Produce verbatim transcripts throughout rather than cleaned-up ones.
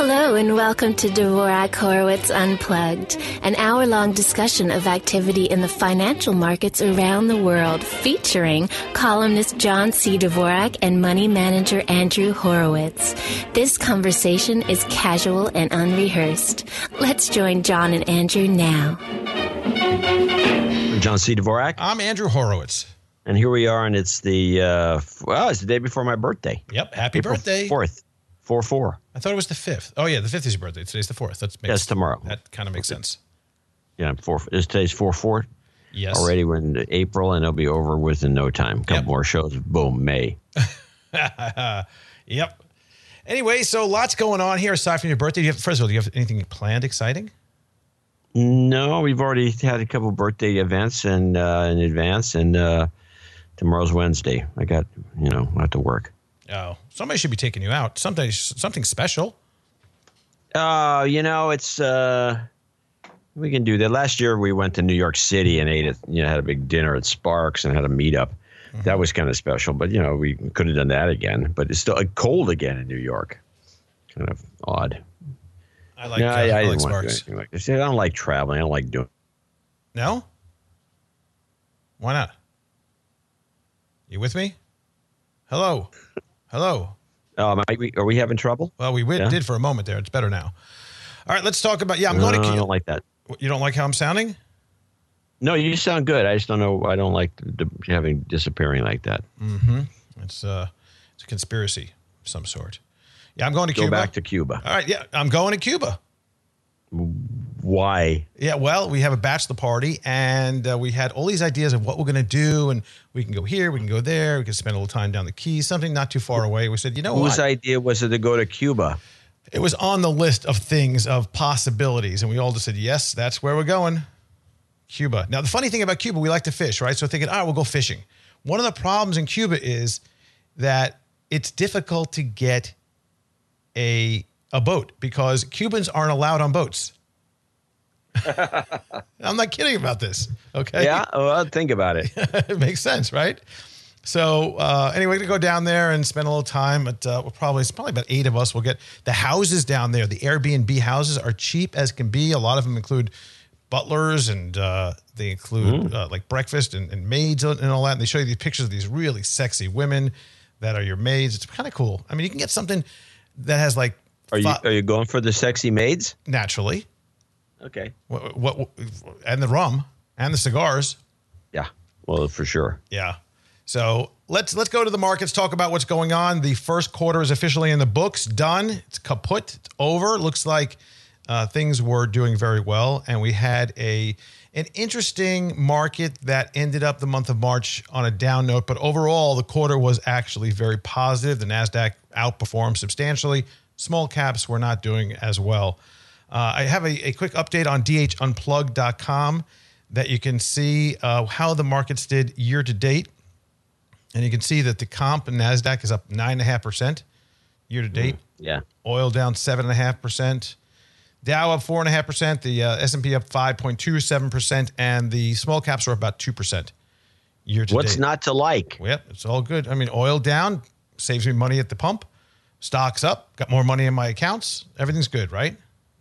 Hello and welcome to Dvorak Horowitz Unplugged, an hour-long discussion of activity in the financial markets around the world, featuring columnist John C. Dvorak and money manager Andrew Horowitz. This conversation is casual and unrehearsed. Let's join John and Andrew now. I'm John C. Dvorak. I'm Andrew Horowitz. And here we are, and it's the, uh, well, it's the day before my birthday. Yep, happy April birthday. fourth. four four. I thought it was the fifth. Oh, yeah, the fifth is your birthday. Today's the fourth. That's makes, Yes, tomorrow. That kind of makes sense. Yeah, four. Is today's four four? Yes. Already we're in April, and it'll be over within no time. A couple Yep. more shows. Boom, May. Yep. Anyway, so lots going on here aside from your birthday. Do you have, first of all, do you have anything planned exciting? No, we've already had a couple birthday events and uh, in advance, and uh, tomorrow's Wednesday. I got, you know, I have to work. Oh, somebody should be taking you out. Something, something special. Uh, you know, it's uh, we can do that. Last year we went to New York City and ate it. You know, had a big dinner at Sparks and had a meetup. Mm-hmm. That was kind of special, but you know, we could have done that again. But it's still uh, cold again in New York. Kind of odd. I like. No, uh, I, I, I didn't like want to do Sparks. anything like this. I don't like traveling. I don't like doing. No. Why not? You with me? Hello. Hello. Um, are, we, are we having trouble? Well, we w- Yeah. did for a moment there. It's better now. All right, let's talk about. Yeah, I'm No, going to. I don't like that. You don't like how I'm sounding? No, you sound good. I just don't know. I don't like the, the, having disappearing like that. Mm-hmm. It's uh, it's a conspiracy of some sort. Yeah, I'm going to Go Cuba. back to Cuba. All right, yeah, I'm going to Cuba. Why? Yeah, well, we have a bachelor party, and uh, we had all these ideas of what we're going to do, and we can go here, we can go there, we can spend a little time down the Keys, something not too far away. We said, you know Whose what? idea was it to go to Cuba? It was on the list of things, of possibilities, and we all just said, yes, that's where we're going, Cuba. Now, the funny thing about Cuba, we like to fish, right? So thinking, all right, we'll go fishing. One of the problems in Cuba is that it's difficult to get a a boat because Cubans aren't allowed on boats. I'm not kidding about this. Okay. Yeah. Well, think about it. It makes sense, right? So uh, anyway, we're gonna go down there and spend a little time. But uh, we'll probably it's probably about eight of us. We'll get the houses down there. The Airbnb houses are cheap as can be. A lot of them include butlers and uh, they include mm. uh, like breakfast and, and maids and all that. And they show you these pictures of these really sexy women that are your maids. It's kind of cool. I mean, you can get something that has like. Are you are you going for the sexy maids? Naturally. Okay. What, what and the rum and the cigars. Yeah. Well, for sure. Yeah. So let's let's go to the markets. Talk about what's going on. The first quarter is officially in the books. Done. It's kaput. It's over. Looks like uh, things were doing very well, and we had a an interesting market that ended up the month of March on a down note. But overall, the quarter was actually very positive. The Nasdaq outperformed substantially. Small caps were not doing as well. Uh, I have a, a quick update on D H unplugged dot com that you can see uh, how the markets did year to date. And you can see that the comp in NASDAQ is up nine point five percent year to date. Mm, yeah. Oil down seven point five percent. Dow up four point five percent. The uh, S and P up five point two seven percent. And the small caps are up about two percent year to What's date. What's not to like? Yep, it's all good. I mean, oil down saves me money at the pump. Stocks up, got more money in my accounts. Everything's good, right?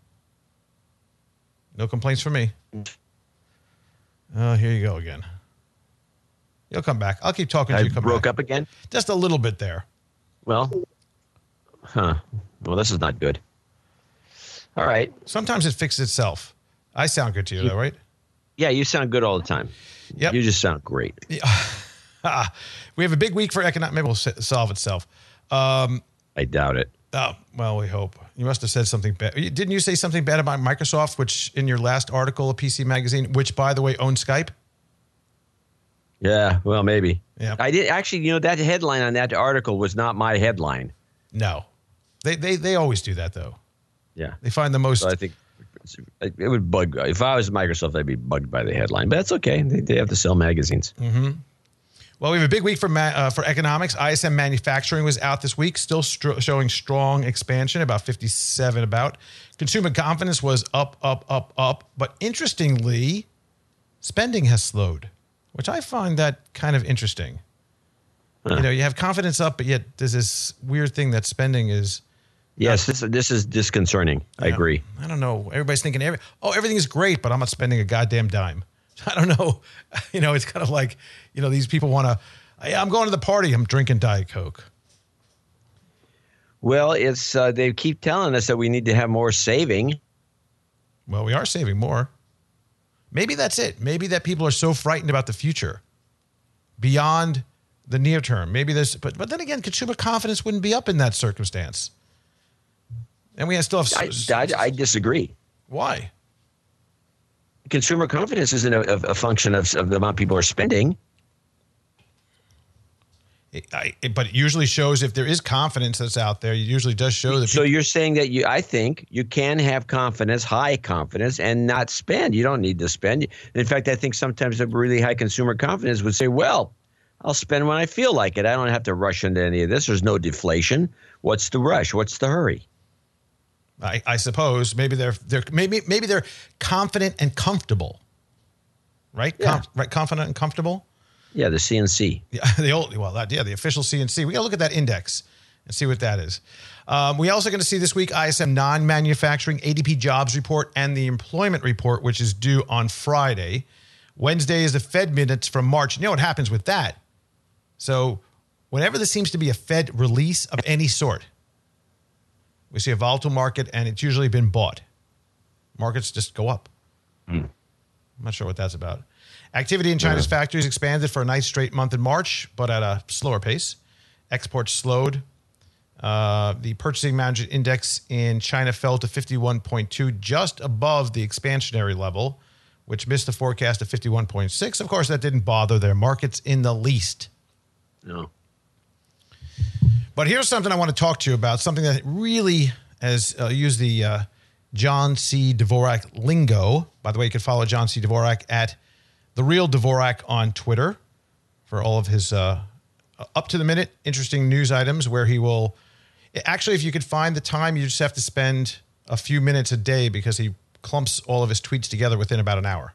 No complaints from me. Oh, here you go again. You'll come back. I'll keep talking I to you. Come broke back. up again? Just a little bit there. Well, huh. Well, this is not good. All right. Sometimes it fixes itself. I sound good to you, though, right? Yeah, you sound good all the time. Yep. You just sound great. Yeah. We have a big week for economic. Maybe it'll solve itself. Um, I doubt it. Oh, well, we hope. You must have said something bad. Didn't you say something bad about Microsoft, which in your last article of P C Magazine, which, by the way, owns Skype? Yeah, well, maybe. Yeah. I did actually, you know, that headline on that article was not my headline. No. They they they always do that, though. Yeah. They find the most. So I think it would bug. If I was Microsoft, I'd be bugged by the headline. But that's okay. They, they have to sell magazines. Mm-hmm. Well, we have a big week for ma- uh, for economics. I S M Manufacturing was out this week, still stro- showing strong expansion, about fifty-seven about. Consumer confidence was up, up, up, up. But interestingly, spending has slowed, which I find that kind of interesting. Huh. You know, you have confidence up, but yet there's this weird thing that spending is Yes, this this is disconcerting. I Yeah. agree. I don't know. Everybody's thinking, every, oh, everything's great, but I'm not spending a goddamn dime. I don't know. You know, it's kind of like, you know, these people want to, yeah, I'm going to the party. I'm drinking Diet Coke. Well, it's uh, they keep telling us that we need to have more saving. Well, we are saving more. Maybe that's it. Maybe that people are so frightened about the future beyond the near term. Maybe there's, but, but then again, consumer confidence wouldn't be up in that circumstance. And we still have. I, I, I disagree. Why? Consumer confidence isn't a, a function of, of the amount people are spending. It, I, it, but it usually shows if there is confidence that's out there. It usually does show that. So people, you're saying that you, I think you can have confidence, high confidence, and not spend. You don't need to spend. In fact, I think sometimes a really high consumer confidence would say, well, I'll spend when I feel like it. I don't have to rush into any of this. There's no deflation. What's the rush? What's the hurry? I, I suppose maybe they're they're maybe maybe they're confident and comfortable, right? Yeah. Com, right, confident and comfortable. Yeah, the C N C. Yeah, the old well, that yeah, the official C N C. We got to look at that index and see what that is. Um, we also going to see this week I S M non-manufacturing A D P jobs report and the employment report, which is due on Friday. Wednesday is the Fed minutes from March. You know what happens with that? So whenever there seems to be a Fed release of any sort, we see a volatile market, and it's usually been bought. Markets just go up. Mm. I'm not sure what that's about. Activity in China's yeah. factories expanded for a nice straight month in March, but at a slower pace. Exports slowed. Uh, the Purchasing Manager Index in China fell to fifty-one point two, just above the expansionary level, which missed the forecast of fifty-one point six. Of course, that didn't bother their markets in the least. No. But here's something I want to talk to you about, something that really, as uh, use the uh, John C. Dvorak lingo. By the way, you can follow John C. Dvorak at The Real Dvorak on Twitter for all of his uh, up-to-the-minute, interesting news items where he will... Actually, if you could find the time, you just have to spend a few minutes a day because he clumps all of his tweets together within about an hour.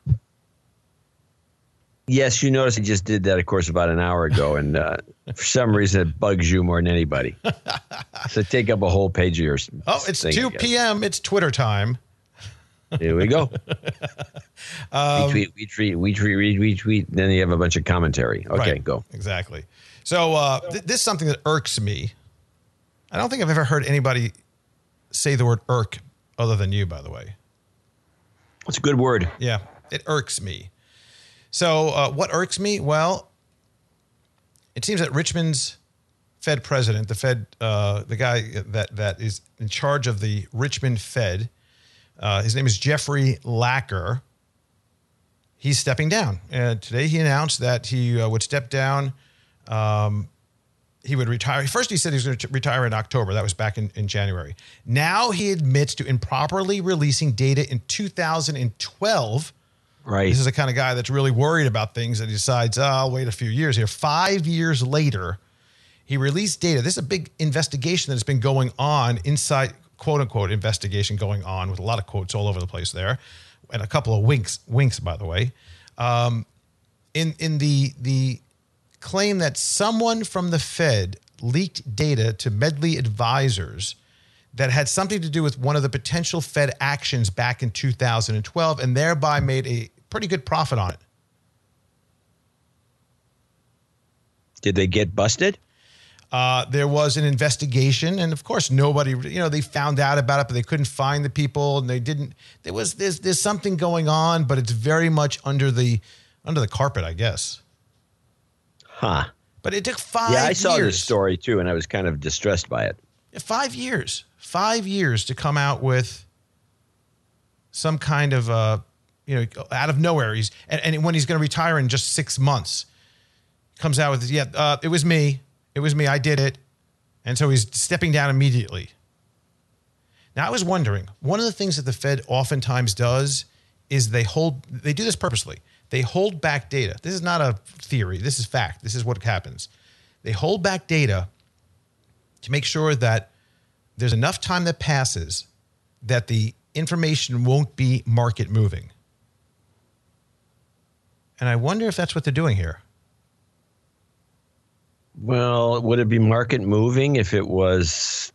Yes, you notice he just did that, of course, about an hour ago, and uh, for some reason it bugs you more than anybody. So take up a whole page of yours. Oh, it's thing, two p.m. It's Twitter time. Here we go. um, we tweet, we tweet, we tweet, we tweet, tweet. Then you have a bunch of commentary. Okay, right, go. Exactly. So uh, th- this is something that irks me. I don't think I've ever heard anybody say the word irk other than you, by the way. It's a good word. Yeah, it irks me. So uh, what irks me? Well, it seems that Richmond's Fed president, the Fed, uh, the guy that that is in charge of the Richmond Fed, uh, his name is Jeffrey Lacker. He's stepping down. And today he announced that he uh, would step down. Um, he would retire. First, he said he was going to retire in October. That was back in, in January. Now he admits to improperly releasing data in two thousand twelve. Right. This is the kind of guy that's really worried about things and he decides, oh, I'll wait a few years here. Five years later, he released data. This is a big investigation that's been going on inside, quote unquote, investigation going on with a lot of quotes all over the place there, and a couple of winks, winks, by the way. Um, in in the the claim that someone from the Fed leaked data to Medley Advisors that had something to do with one of the potential Fed actions back in two thousand twelve, and thereby made a pretty good profit on it. Did they get busted? Uh, there was an investigation, and of course, nobody, you know, they found out about it, but they couldn't find the people, and they didn't. There was there's there's something going on, but it's very much under the under the carpet, I guess. Huh. But it took five. Yeah, I saw years. this story too, and I was kind of distressed by it. Five years, five years to come out with some kind of, uh, you know, out of nowhere. He's and, and when he's going to retire in just six months, comes out with, yeah, uh, it was me. It was me. I did it. And so he's stepping down immediately. Now, I was wondering, one of the things that the Fed oftentimes does is they hold, they do this purposely. They hold back data. This is not a theory. This is fact. This is what happens. They hold back data to make sure that there's enough time that passes that the information won't be market moving. And I wonder if that's what they're doing here. Well, would it be market moving if it was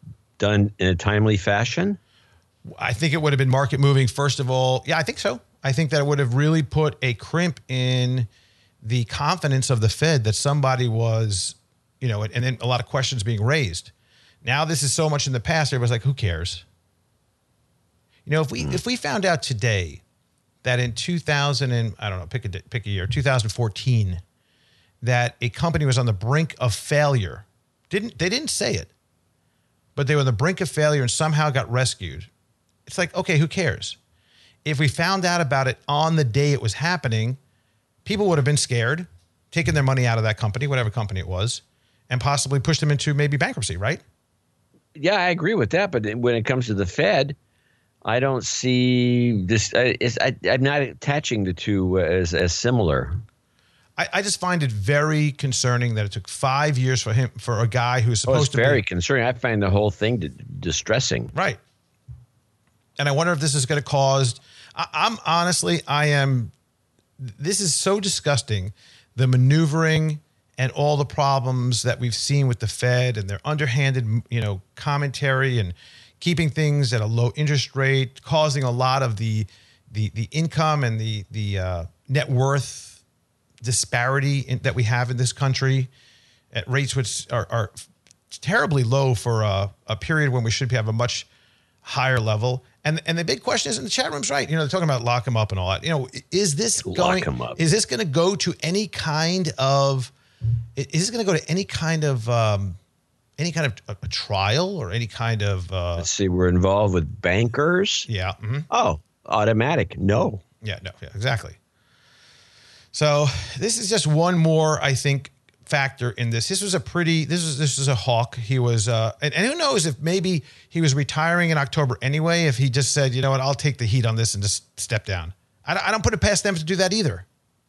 done in a timely fashion? I think it would have been market moving, first of all. Yeah, I think so. I think that it would have really put a crimp in the confidence of the Fed that somebody was, you know, and then a lot of questions being raised. Now this is so much in the past, everybody's like, who cares? You know, if we mm. if we found out today that in two thousand and I don't know, pick a pick a year, two thousand fourteen, that a company was on the brink of failure, didn't they didn't say it, but they were on the brink of failure and somehow got rescued. It's like, okay, who cares? If we found out about it on the day it was happening, people would have been scared, taken their money out of that company, whatever company it was, and possibly pushed them into maybe bankruptcy, right? Yeah, I agree with that. But when it comes to the Fed, I don't see this. I, I, I'm not attaching the two as, as similar. I, I just find it very concerning that it took five years for him, for a guy who's supposed oh, it's to very be. concerning. I find the whole thing d- distressing. Right. And I wonder if this is going to cause, I, I'm honestly, I am, this is so disgusting, the maneuvering and all the problems that we've seen with the Fed and their underhanded, you know, commentary and keeping things at a low interest rate, causing a lot of the the the income and the the uh, net worth disparity in, that we have in this country at rates which are, are terribly low for a, a period when we should have a much higher level. And and the big question is, in the chat room's right. You know, they're talking about lock them up and all that. You know, is this lock going? them up. Is this going to go to any kind of? Is this going to go to any kind of um, any kind of a, a trial or any kind of? Uh, Let's see. We're involved with bankers. Yeah. Mm-hmm. Oh, automatic. No. Yeah. No. Yeah. Exactly. So this is just one more, I think, factor in this. This was a pretty, this is this is a hawk. He was, uh, and, and who knows if maybe he was retiring in October anyway, if he just said, you know what, I'll take the heat on this and just step down. I don't, I don't put it past them to do that either.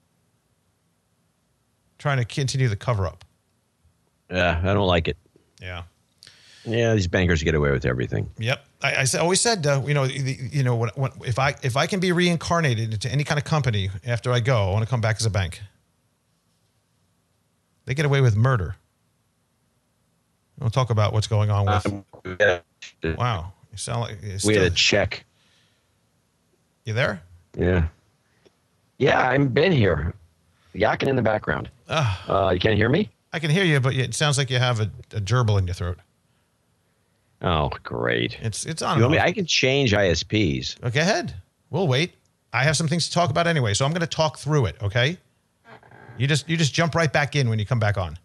Trying to continue the cover up. Yeah, I don't like it. Yeah. Yeah, these bankers get away with everything. Yep. I, I always said, uh, you know, the, you know, when, when, if I if I can be reincarnated into any kind of company after I go, I want to come back as a bank. They get away with murder. We'll talk about what's going on with. Um, yeah. Wow, you sound like you're We still, had a check. You there? Yeah. Yeah, I've been here. Yakking in the background. Uh, Uh, you can't hear me? I can hear you, but it sounds like you have a, a gerbil in your throat. Oh, great. It's it's on. You want me, and off. I can change I S Ps. Okay, ahead. We'll wait. I have some things to talk about anyway, so I'm going to talk through it. Okay. You just you just jump right back in when you come back on.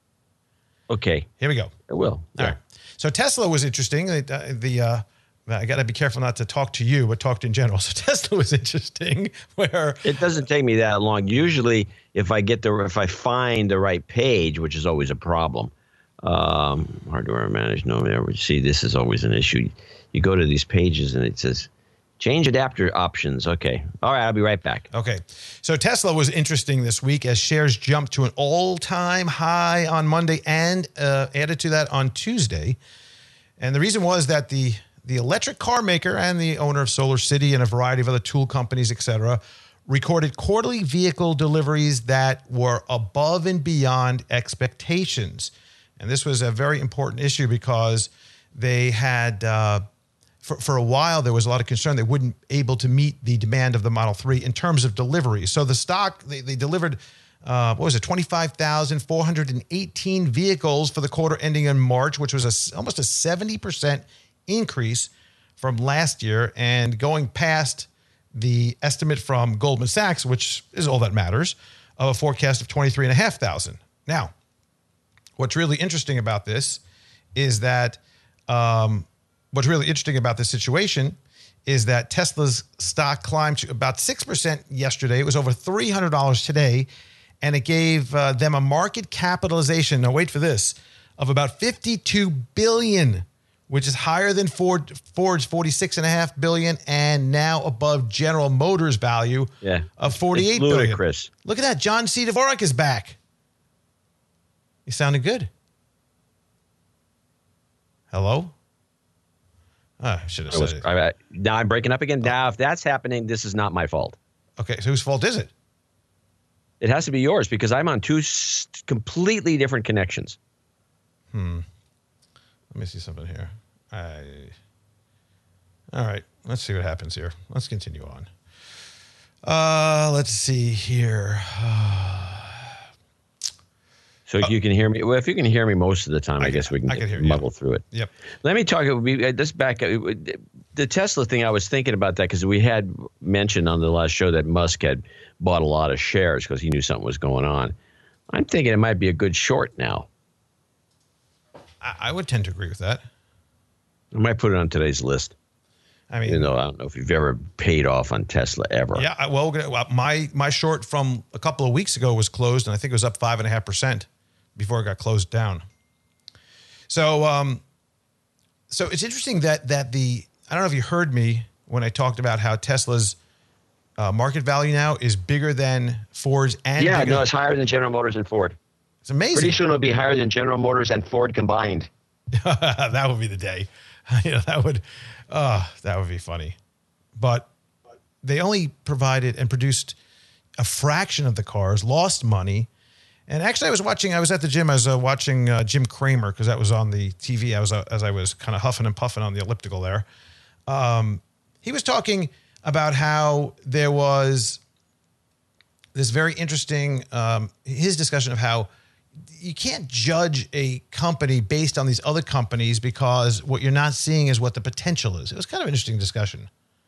Okay. Here we go. I will. All Yeah. right. So Tesla was interesting. The, the uh, I got to be careful not to talk to you, but talk to in general. So Tesla was interesting. Where It doesn't take me that long. Usually, if I get the if I find the right page, which is always a problem. Um, hardware manage. No, never see. This is always an issue. You go to these pages and it says change adapter options. Okay. All right. I'll be right back. Okay. So Tesla was interesting this week as shares jumped to an all-time high on Monday and uh, added to that on Tuesday. And the reason was that the the electric car maker and the owner of Solar City and a variety of other tool companies, et cetera, recorded quarterly vehicle deliveries that were above and beyond expectations. And this was a very important issue because they had, uh, for, for a while, there was a lot of concern they wouldn't able to meet the demand of the Model three in terms of deliveries. So the stock, they, they delivered, uh, what was it, twenty-five thousand four hundred eighteen vehicles for the quarter ending in March, which was a, almost a seventy percent increase from last year and going past the estimate from Goldman Sachs, which is all that matters, of a forecast of twenty-three thousand five hundred. Now, what's really interesting about this is that um, what's really interesting about this situation is that Tesla's stock climbed to about six percent yesterday. It was over three hundred dollars today, and it gave uh, them a market capitalization, now wait for this, of about fifty-two billion dollars, which is higher than Ford, Ford's forty-six point five billion dollars and now above General Motors' value Yeah. of forty-eight It's billion dollars. ludicrous. Look at that. John C. Dvorak is back. You sounded good. Hello? Oh, I should have I was- said it. I- I- now I'm breaking up again. Now, if that's happening, this is not my fault. Okay, so whose fault is it? It has to be yours because I'm on two s- completely different connections. Let me see something here. I, all right. Let's see what happens here. Let's continue on. Uh, let's see here. So if you can hear me, well, if you can hear me most of the time, I, I guess we can, I can hear, muddle yeah. through it. Yep. Let me talk. This back the Tesla thing. I was thinking about that because we had mentioned on the last show that Musk had bought a lot of shares because he knew something was going on. I'm thinking it might be a good short now. I, I would tend to agree with that. I might put it on today's list. I mean, you know, I don't know if you've ever paid off on Tesla ever. Yeah, well, my my short from a couple of weeks ago was closed, and I think it was up five and a half percent before it got closed down. So, um, so it's interesting that that the I don't know if you heard me when I talked about how Tesla's uh, market value now is bigger than Ford's, and yeah, bigger no, than, it's higher than General Motors and Ford. It's amazing. Pretty soon it'll be higher than General Motors and Ford combined. That would be the day. You know, that would, uh, that would be funny. But they only provided and produced a fraction of the cars, lost money. And actually, I was watching, I was at the gym, I was uh, watching uh, Jim Cramer, because that was on the T V. I was, uh, as I was kind of huffing and puffing on the elliptical there. Um, he was talking about how there was this very interesting, um, his discussion of how you can't judge a company based on these other companies because what you're not seeing is what the potential is. It was kind of an interesting discussion.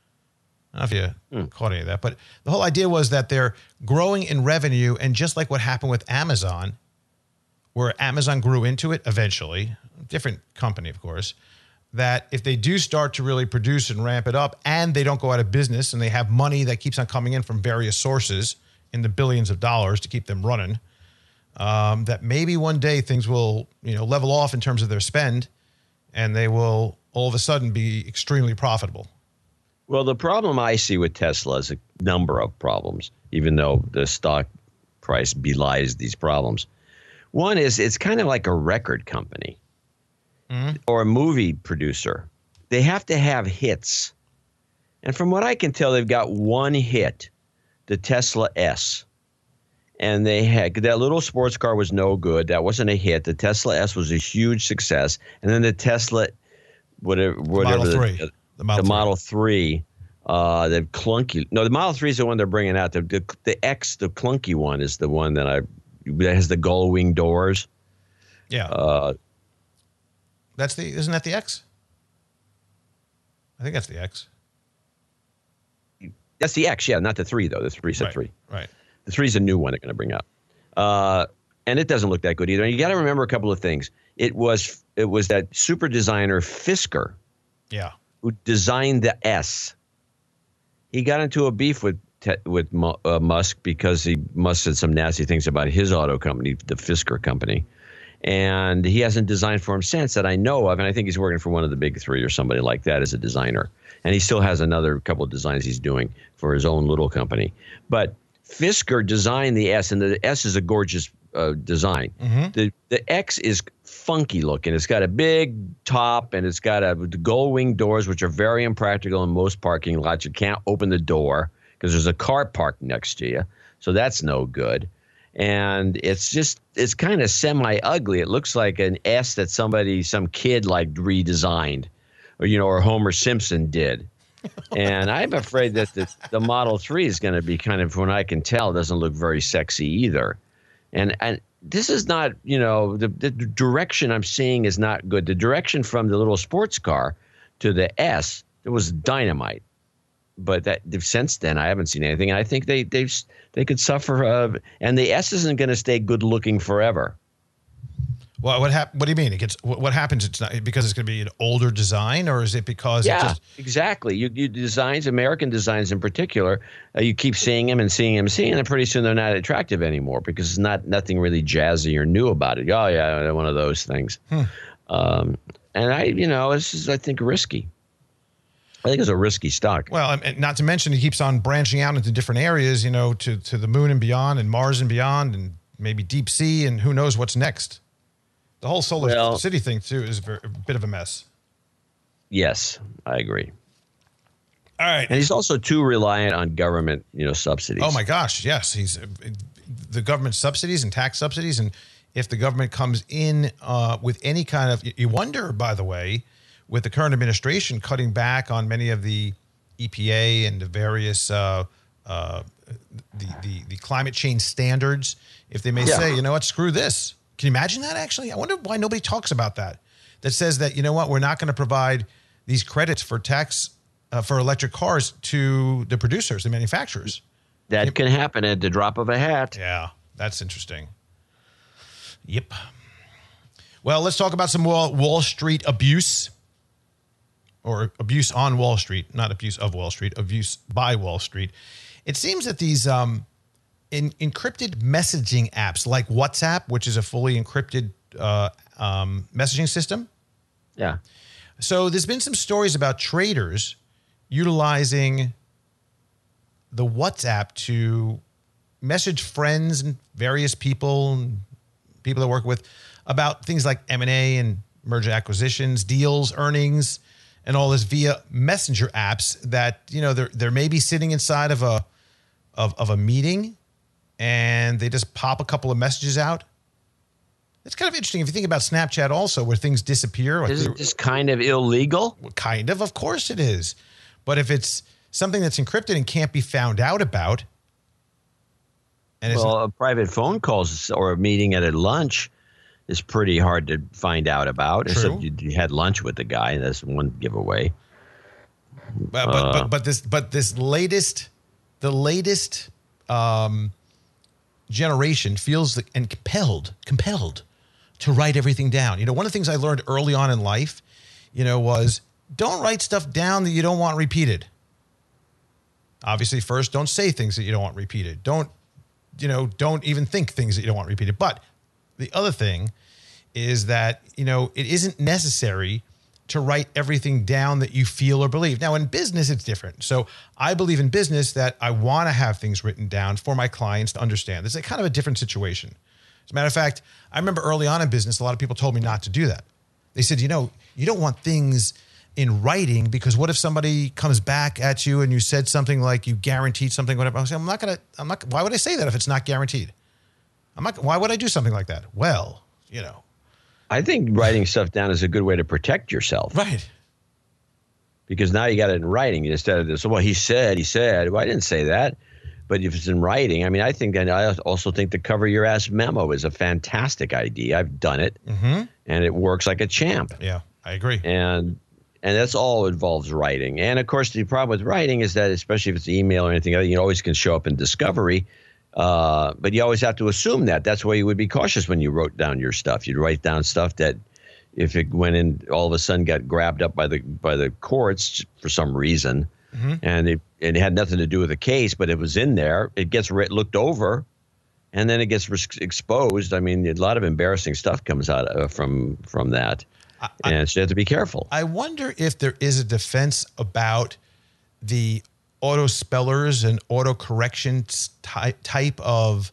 I don't know if you mm. caught any of that, but the whole idea was that they're growing in revenue, and just like what happened with Amazon, where Amazon grew into it eventually, different company, of course, that if they do start to really produce and ramp it up and they don't go out of business and they have money that keeps on coming in from various sources in the billions of dollars to keep them running, Um, that maybe one day things will, you know, level off in terms of their spend, and they will all of a sudden be extremely profitable. Well, the problem I see with Tesla is a number of problems, even though the stock price belies these problems. One is it's kind of like a record company mm-hmm. or a movie producer. They have to have hits. And from what I can tell, they've got one hit, the Tesla S. And they had that little sports car was no good. That wasn't a hit. The Tesla S was a huge success. And then the Tesla, whatever, whatever Model the, three. the, the Model the three. Model three, uh, the clunky. No, the Model three is the one they're bringing out. The, the the X, the clunky one, is the one that I that has the gull wing doors. Yeah. Uh, that's the isn't that the X? I think that's the X. That's the X, yeah, not the three though. The three said right, three. Right. The three is a new one they're going to bring out, uh, and it doesn't look that good either. And you got to remember a couple of things. It was it was that super designer Fisker, yeah, who designed the S. He got into a beef with with uh, Musk because he Musk said some nasty things about his auto company, the Fisker company, and he hasn't designed for him since that I know of. And I think he's working for one of the big three or somebody like that as a designer. And he still has another couple of designs he's doing for his own little company, but Fisker designed the S, and the S is a gorgeous uh, design. Mm-hmm. The the X is funky looking. It's got a big top, and it's got a gull wing doors, which are very impractical in most parking lots. You can't open the door because there's a car parked next to you, so that's no good. And it's just it's kind of semi ugly. It looks like an S that somebody, some kid, like redesigned, or you know, or Homer Simpson did. And I'm afraid that the, the Model three is going to be kind of, from what I can tell, doesn't look very sexy either. And and this is not, you know, the, the direction I'm seeing is not good. The direction from the little sports car to the S, it was dynamite. But that since then, I haven't seen anything. And I think they they they could suffer. Uh, and the S isn't going to stay good looking forever. Well, what hap- What do you mean? It gets what, what happens? It's not because it's going to be an older design, or is it because yeah, it just exactly. You you designs, American designs in particular, uh, you keep seeing them and seeing them, and seeing them, and pretty soon they're not attractive anymore because it's not nothing really jazzy or new about it. Oh yeah, one of those things. Hmm. Um, and I, you know, this is I think risky. I think it's a risky stock. Well, and not to mention he keeps on branching out into different areas, you know, to to the moon and beyond, and Mars and beyond, and maybe deep sea, and who knows what's next. The whole solar well, city thing, too, is a, very, a bit of a mess. Yes, I agree. All right. And he's also too reliant on government, you know, subsidies. Oh, my gosh. Yes. He's uh, the government subsidies and tax subsidies. And if the government comes in uh, with any kind of – you wonder, by the way, with the current administration cutting back on many of the E P A and the various uh, uh, the, the the climate change standards, if they may yeah. say, you know what, screw this. Can you imagine that, actually? I wonder why nobody talks about that. That says that, you know what, we're not going to provide these credits for tax uh, for electric cars to the producers, the manufacturers. That can happen at the drop of a hat. Yeah, that's interesting. Yep. Well, let's talk about some Wall, Wall Street abuse, or abuse on Wall Street, not abuse of Wall Street, abuse by Wall Street. It seems that these um, in, encrypted messaging apps like WhatsApp, which is a fully encrypted uh, um, messaging system. Yeah. So there's been some stories about traders utilizing the WhatsApp to message friends and various people and people they work with about things like M and A and merger acquisitions, deals, earnings, and all this via messenger apps that, you know, they're, they're maybe sitting inside of a, of, of a meeting and they just pop a couple of messages out. It's kind of interesting if you think about Snapchat also, where things disappear. Like Isn't this kind of illegal? Kind of, of course it is. But if it's something that's encrypted and can't be found out about. And well, a private phone calls or a meeting at a lunch is pretty hard to find out about. True. Except you, you had lunch with the guy. That's one giveaway. But, but, uh, but, but this but this latest, the latest um, generation feels like, and compelled, compelled to write everything down. You know, one of the things I learned early on in life, you know, was don't write stuff down that you don't want repeated. Obviously, first, don't say things that you don't want repeated. Don't, you know, don't even think things that you don't want repeated. But the other thing is that, you know, it isn't necessary to write everything down that you feel or believe. Now, in business, it's different. So I believe in business that I want to have things written down for my clients to understand. It's a kind of a different situation. As a matter of fact, I remember early on in business, a lot of people told me not to do that. They said, you know, you don't want things in writing because what if somebody comes back at you and you said something like you guaranteed something, whatever. I was saying, I'm not going to, I'm not, why would I say that if it's not guaranteed? I'm not, why would I do something like that? Well, you know. I think writing stuff down is a good way to protect yourself. Right. Because now you got it in writing instead of this. Well, he said, he said, well, I didn't say that. But if it's in writing, I mean, I think, and I also think the cover your ass memo is a fantastic idea. I've done it, mm-hmm. and it works like a champ. Yeah, I agree. And and that's all involves writing. And of course, the problem with writing is that, especially if it's email or anything other, you always can show up in discovery. Uh, but you always have to assume that. That's why you would be cautious when you wrote down your stuff. You'd write down stuff that, if it went in, all of a sudden got grabbed up by the by the courts for some reason. Mm-hmm. And it, it had nothing to do with the case, but it was in there. It gets re- looked over, and then it gets re- exposed. I mean, a lot of embarrassing stuff comes out uh, from from that, I, and so you have to be careful. I wonder if there is a defense about the auto spellers and auto correction ty- type of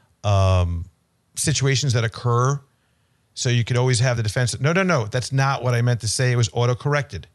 um, situations that occur. So you could always have the defense. No, no, no, that's not what I meant to say. It was auto corrected.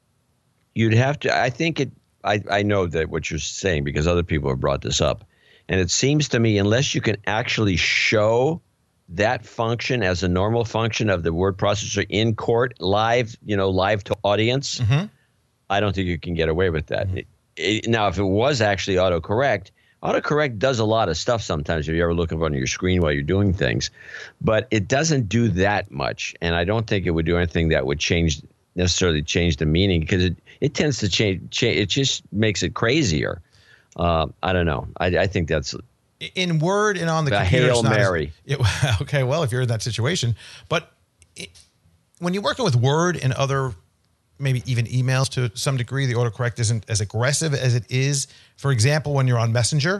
You'd have to, I think it, I, I know that what you're saying because other people have brought this up. And it seems to me, unless you can actually show that function as a normal function of the word processor in court, live, you know, live to audience, mm-hmm. I don't think you can get away with that. Mm-hmm. It, it, now, if it was actually autocorrect, autocorrect does a lot of stuff sometimes if you ever look up on your screen while you're doing things. But it doesn't do that much. And I don't think it would do anything that would change necessarily change the meaning because it, it tends to change, change. It just makes it crazier. Uh, I don't know. I, I think that's in Word and on the a computer. Hail Mary. As, it, okay, well, if you're in that situation, but it, when you're working with Word and other, maybe even emails to some degree, the autocorrect isn't as aggressive as it is. For example, when you're on Messenger,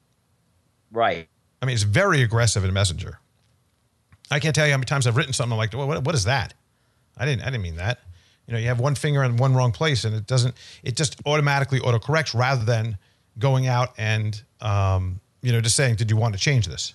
right? I mean, it's very aggressive in Messenger. I can't tell you how many times I've written something like, well, what, what is that? I didn't. I didn't mean that. You know, you have one finger in one wrong place, and it doesn't. It just automatically autocorrects rather than going out and um, you know, just saying, "Did you want to change this?"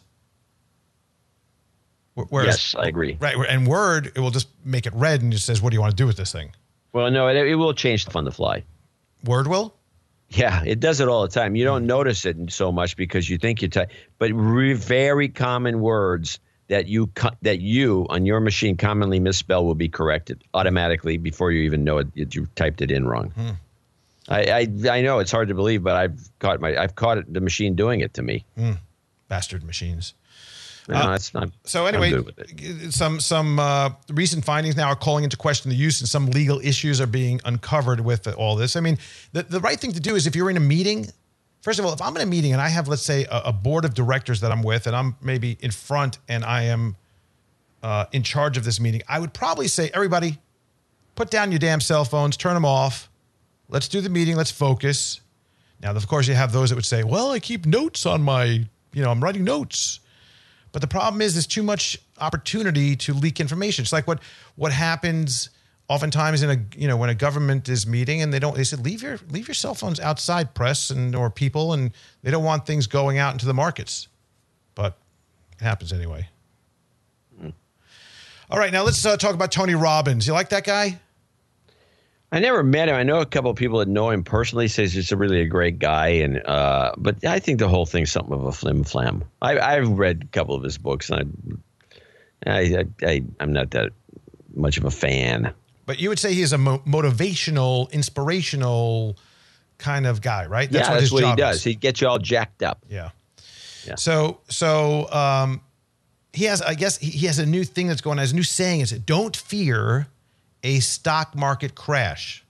Whereas, yes, I agree. Right, and Word, it will just make it red and just says, "What do you want to do with this thing?" Well, no, it, it will change stuff on the fly. Word will? Yeah, it does it all the time. You don't notice it so much because you think you type, but re- very common words that you co- that you on your machine commonly misspell will be corrected automatically before you even know it. You typed it in wrong. Hmm. I, I I know it's hard to believe, but I've caught my I've caught it, the machine doing it to me. Hmm. Bastard machines. No, uh, it's not. So anyway, I'm good with it. some some uh, recent findings now are calling into question the use, and some legal issues are being uncovered with all this. I mean, the the right thing to do is if you're in a meeting. First of all, if I'm in a meeting and I have, let's say, a, a board of directors that I'm with, and I'm maybe in front and I am uh, in charge of this meeting, I would probably say, everybody, put down your damn cell phones, turn them off. Let's do the meeting. Let's focus. Now, of course, you have those that would say, well, I keep notes on my, you know, I'm writing notes. But the problem is there's too much opportunity to leak information. It's like what what happens oftentimes in a, you know, when a government is meeting and they don't, they said, leave your, leave your cell phones outside, press and, or people, and they don't want things going out into the markets, but it happens anyway. Mm. All right. Now let's uh, talk about Tony Robbins. You like that guy? I never met him. I know a couple of people that know him personally. Says he's a really a great guy, and uh, but I think the whole thing's something of a flim flam. I, I've read a couple of his books, and I, I, I, I'm not that much of a fan. But you would say he's a mo- motivational, inspirational kind of guy, right? That's yeah, what that's what he does. Is. He gets you all jacked up. Yeah. Yeah. So, so um, he has, I guess, he, he has a new thing that's going on. His new saying is, "Don't fear a stock market crash."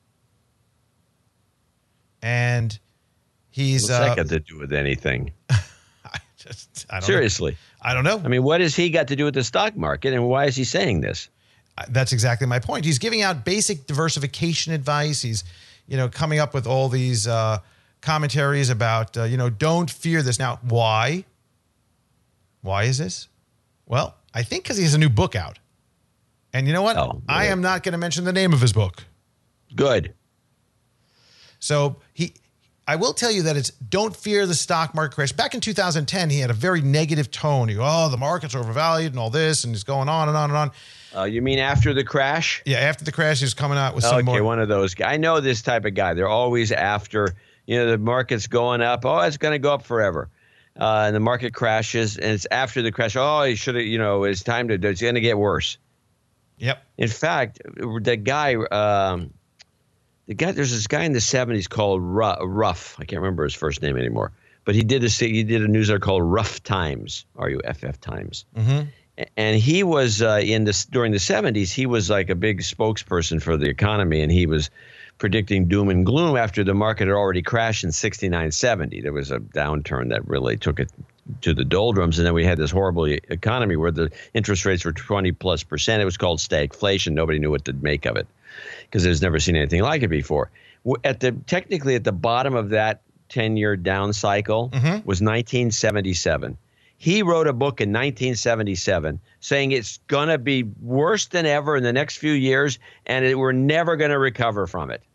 And he's what's that uh, got to do with anything? I just, I don't Seriously, know. I don't know. I mean, what has he got to do with the stock market, and why is he saying this? That's exactly my point. He's giving out basic diversification advice. He's, you know, coming up with all these uh, commentaries about, uh, you know, don't fear this. Now, why? Why is this? Well, I think because he has a new book out. And you know what? Oh, I am not going to mention the name of his book. Good. So he, I will tell you that it's don't fear the stock market crash. Back in two thousand ten, he had a very negative tone. He, oh, the markets are overvalued and all this, and he's going on and on and on. Uh, you mean after the crash? Yeah, after the crash, he was coming out with some okay, more. Okay, one of those guys. I know this type of guy. They're always after, you know, the market's going up. Oh, it's going to go up forever. Uh, and the market crashes, and it's after the crash. Oh, he should have, you know, it's time to, it's going to get worse. Yep. In fact, the guy, um, the guy, there's this guy in the seventies called Ruff. I can't remember his first name anymore. But he did a, he did a newsletter called Rough Times, R U F F Times. Mm-hmm. And he was uh, in this during the seventies. He was like a big spokesperson for the economy, and he was predicting doom and gloom after the market had already crashed in sixty-nine seventy. There was a downturn that really took it to the doldrums, and then we had this horrible economy where the interest rates were twenty plus percent. It was called stagflation. Nobody knew what to make of it because there's never seen anything like it before. At the technically at the bottom of that ten-year down cycle mm-hmm. was nineteen seventy-seven. He wrote a book in nineteen seventy-seven saying it's going to be worse than ever in the next few years, and it, we're never going to recover from it.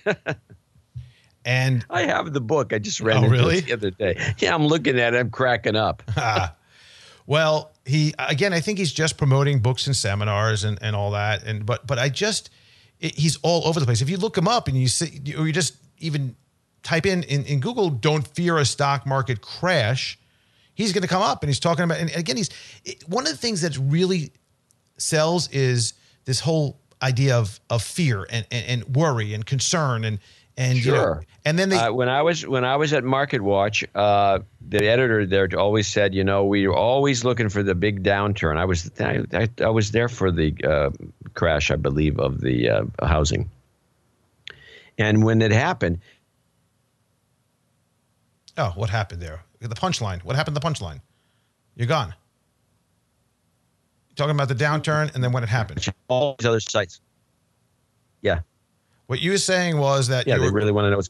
And I have the book. I just read oh, it really? the other day. Yeah, I'm looking at it. I'm cracking up. Well, he again, I think he's just promoting books and seminars and, and all that. And but but I just it, he's all over the place. If you look him up and you see, or you just even type in in, in Google, "Don't fear a stock market crash," he's going to come up and he's talking about. And again, he's one of the things that really sells is this whole idea of of fear and and, and worry and concern and. And sure. You know, and then they uh, when I was when I was at MarketWatch, uh, the editor there always said, you know, we were always looking for the big downturn. I was I, I, I was there for the uh, crash, I believe, of the uh, housing. And when it happened, oh, what happened there? The punchline. What happened to the punchline? You're gone. You're talking about the downturn, and then when it happened. All these other sites. Yeah. What you were saying was that yeah, you they were, really want to know what's.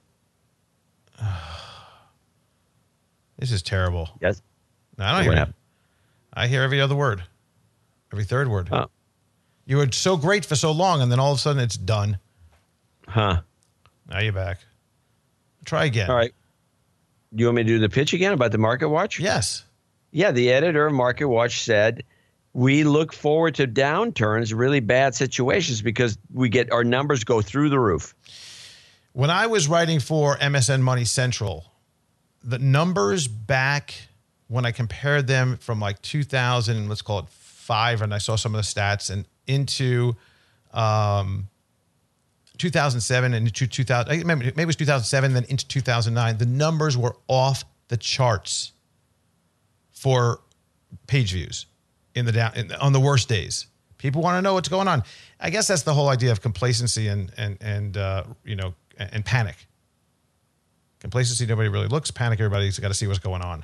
This is terrible. Yes. No, I don't hear it. I hear every other word, every third word. Oh. You were so great for so long, and then all of a sudden it's done. Huh. Now you're back. Try again. All right. You want me to do the pitch again about the MarketWatch? Yes. Yeah, the editor of MarketWatch said, we look forward to downturns, really bad situations, because we get our numbers go through the roof. When I was writing for M S N Money Central, the numbers back when I compared them from like two thousand, let's call it five, and I saw some of the stats, and into um, two thousand seven and into two thousand, I remember maybe it was two thousand seven, then into two thousand nine, the numbers were off the charts for page views in the down in, on the worst days. People want to know what's going on. I guess that's the whole idea of complacency and and and uh, you know and, and panic. Complacency, nobody really looks. Panic, everybody's got to see what's going on.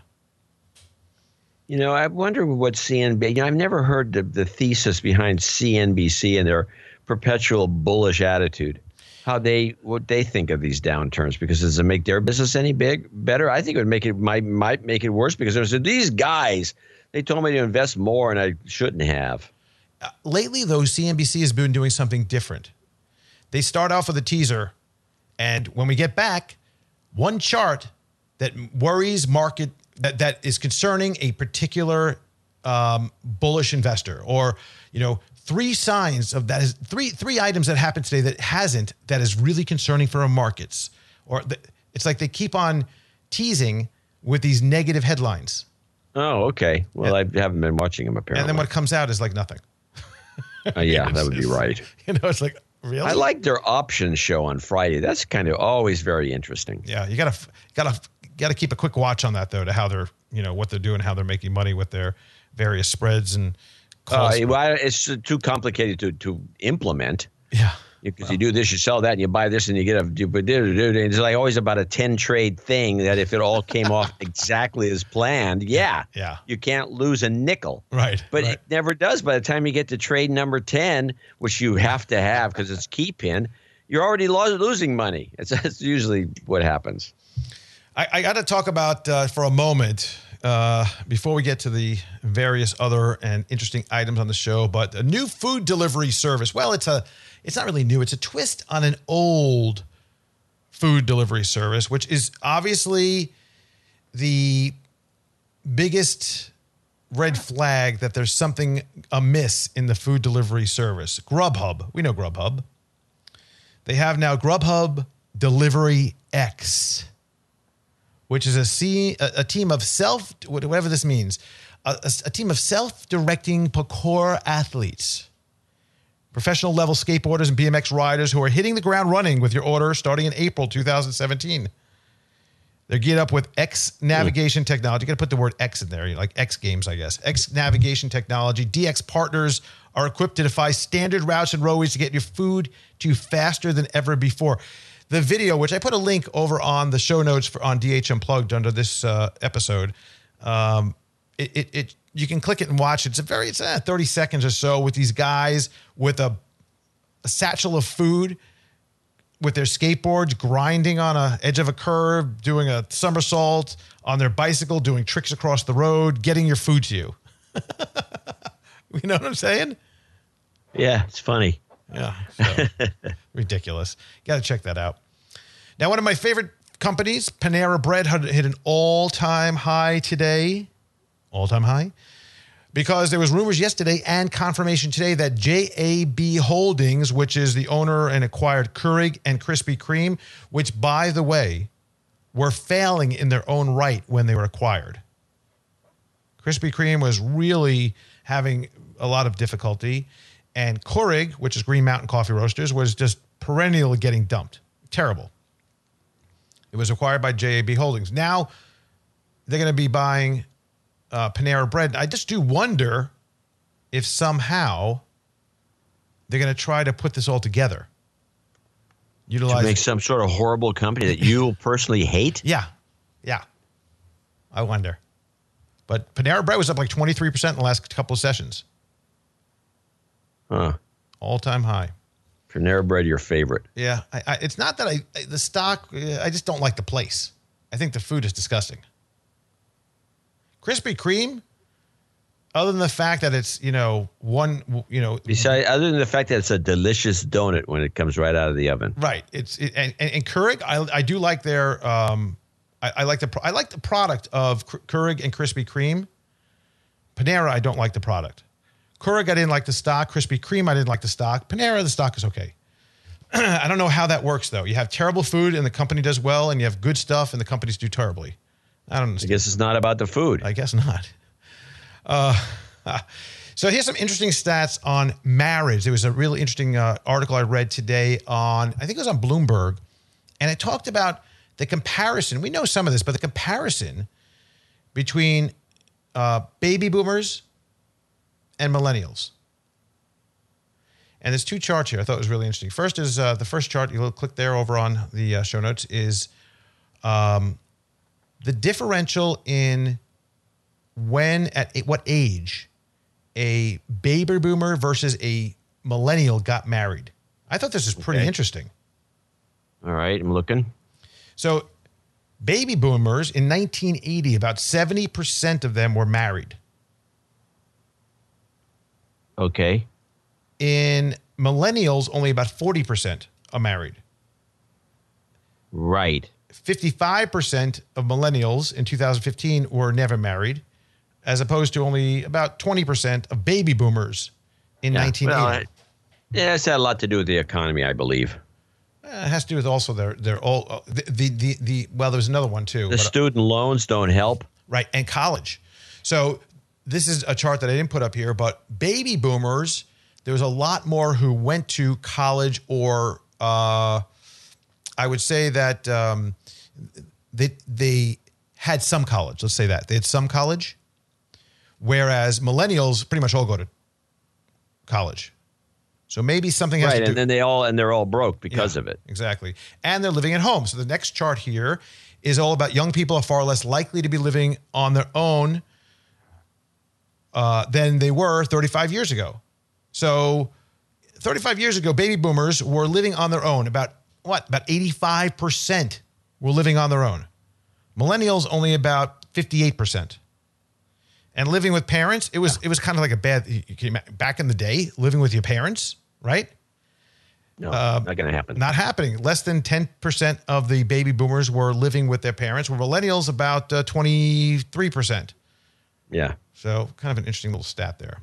You know, I wonder what C N B C. You know, I've never heard the, the thesis behind C N B C and their perpetual bullish attitude. How they what they think of these downturns, because does it make their business any big better? I think it would make it might might make it worse, because there's these guys. They told me to invest more, and I shouldn't have. Uh, lately, though, C N B C has been doing something different. They start off with a teaser, and when we get back, one chart that worries market that that is concerning a particular um, bullish investor, or you know. Three signs of that is three three items that happened today that hasn't, that is really concerning for our markets. Or the, it's like they keep on teasing with these negative headlines. Oh, okay. Well, and, I haven't been watching them apparently. And then what comes out is like nothing. Uh, yeah, that would be right. You know, it's like, really? I like their options show on Friday. That's kind of always very interesting. Yeah, you gotta gotta gotta keep a quick watch on that though, to how they're you know what they're doing, how they're making money with their various spreads and. Uh, well, it's too complicated to, to implement. Yeah. Because well. you do this, you sell that, and you buy this, and you get a. It's like always about a ten trade thing that if it all came off exactly as planned, yeah, yeah, you can't lose a nickel. Right. But right. it never does. By the time you get to trade number ten, which you have to have because it's key pin, you're already lo- losing money. It's, that's usually what happens. I, I got to talk about uh, for a moment. Uh, before we get to the various other and interesting items on the show, but a new food delivery service. Well, it's a, it's not really new. It's a twist on an old food delivery service, which is obviously the biggest red flag that there's something amiss in the food delivery service. Grubhub. We know Grubhub. They have now Grubhub Delivery X, which is a, C, a, a team of self, whatever this means, a, a, a team of self-directing parkour athletes, professional level skateboarders and B M X riders who are hitting the ground running with your order starting in April two thousand seventeen. They're geared up with X navigation mm. technology. You got to put the word X in there, like X Games, I guess. X navigation technology. D X partners are equipped to defy standard routes and roadways to get your food to you faster than ever before. The video, which I put a link over on the show notes for on D H Unplugged under this uh, episode, um, it, it, it you can click it and watch it. It's a very it's uh, thirty seconds or so with these guys with a, a satchel of food, with their skateboards grinding on a edge of a curve, doing a somersault on their bicycle, doing tricks across the road, getting your food to you. You know what I'm saying? Yeah, it's funny. Yeah, so, ridiculous. Got to check that out. Now, one of my favorite companies, Panera Bread, had hit an all-time high today. All-time high. Because there was rumors yesterday and confirmation today that J A B Holdings, which is the owner and acquired Keurig and Krispy Kreme, which, by the way, were failing in their own right when they were acquired. Krispy Kreme was really having a lot of difficulty. And Keurig, which is Green Mountain Coffee Roasters, was just perennially getting dumped. Terrible. It was acquired by J A B Holdings. Now they're going to be buying uh, Panera Bread. I just do wonder if somehow they're going to try to put this all together. Utilize to make some sort of horrible company that you personally hate? Yeah. Yeah. I wonder. But Panera Bread was up like twenty-three percent in the last couple of sessions. Huh. All-time high. Panera Bread, your favorite. Yeah. I, I, it's not that I, I, the stock, I just don't like the place. I think the food is disgusting. Krispy Kreme, other than the fact that it's, you know, one, you know. Besides, other than the fact that it's a delicious donut when it comes right out of the oven. Right. It's it, and, and, and Keurig, I, I do like their, um, I, I like the, I like the product of Keurig and Krispy Kreme. Panera, I don't like the product. Keurig, I didn't like the stock. Krispy Kreme, I didn't like the stock. Panera, the stock is okay. I don't know how that works, though. You have terrible food and the company does well, and you have good stuff and the companies do terribly. I don't I understand. guess it's not about the food. I guess not. Uh, so here's some interesting stats on marriage. There was a really interesting uh, article I read today on, I think it was on Bloomberg, and it talked about the comparison. We know some of this, but the comparison between uh, baby boomers and millennials. And there's two charts here I thought was really interesting. First is uh, the first chart, you'll click there over on the uh, show notes, is um, the differential in when, at what age a baby boomer versus a millennial got married. I thought this was pretty Okay. interesting. All right, I'm looking. So baby boomers in nineteen eighty, about seventy percent of them were married. Okay. In millennials, only about forty percent are married. Right. fifty-five percent of millennials in two thousand fifteen were never married, as opposed to only about twenty percent of baby boomers in Yeah. nineteen eighty. Well, it- yeah, it's had a lot to do with the economy, I believe. Uh, it has to do with also their their all uh, the, the the the well. There's another one too. The but, uh, student loans don't help. right, and college. So this is a chart that I didn't put up here, but baby boomers, there was a lot more who went to college, or uh, I would say that um, they they had some college. Let's say that they had some college, whereas millennials pretty much all go to college. So maybe something has Right, to do. and then they all and they're all broke because Yeah, of it. Exactly. And they're living at home. So the next chart here is all about young people are far less likely to be living on their own uh, than they were thirty-five years ago. So thirty-five years ago, baby boomers were living on their own. About what? About eighty-five percent were living on their own. Millennials only about fifty-eight percent. And living with parents, it was it was kind of like a bad, you can ima- back in the day, living with your parents, right? No, not going to happen. Not happening. Less than ten percent of the baby boomers were living with their parents. Were millennials about uh, twenty-three percent. Yeah. So kind of an interesting little stat there.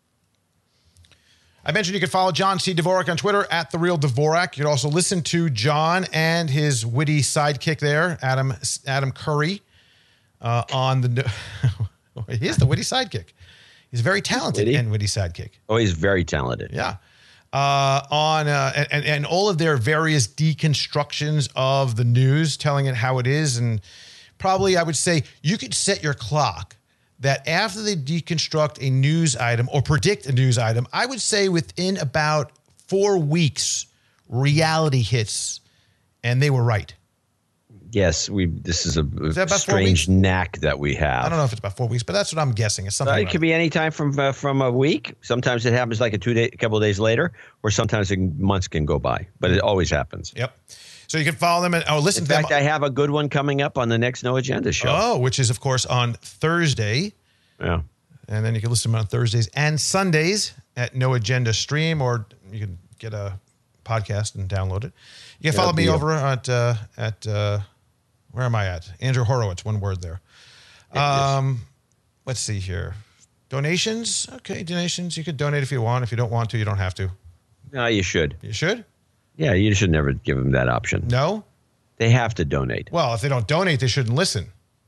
I mentioned you can follow John C. Dvorak on Twitter at The Real Dvorak. You can also listen to John and his witty sidekick there, Adam Adam Curry, uh, on the... He is the witty sidekick. He's very talented Witty? and witty sidekick. Oh, he's very talented. Yeah. Uh, on uh, and, and all of their various deconstructions of the news, telling it how it is. And probably I would say you could set your clock that after they deconstruct a news item or predict a news item, I would say within about four weeks, reality hits and they were right. Yes, we. This is a, a that about four strange weeks? knack that we have. I don't know if it's about four weeks, but that's what I'm guessing. It's something Uh, it like could be any time from uh, from a week. Sometimes it happens like a two day, a couple of days later, or sometimes it can, months can go by. But it always happens. Yep. So you can follow them and or listen In to fact, them. I have a good one coming up on the next No Agenda show. Oh, which is of course on Thursday. Yeah. And then you can listen to them on Thursdays and Sundays at No Agenda Stream, or you can get a podcast and download it. You can Yeah, follow me deal. over at, uh, at uh, where am I at? Andrew Horowitz, one word there. Yeah, Um, let's see here. Donations. Okay, donations. You could donate if you want. If you don't want to, you don't have to. No, you should. You should? Yeah, you should never give them that option. No? They have to donate Well, if they don't donate, they shouldn't listen.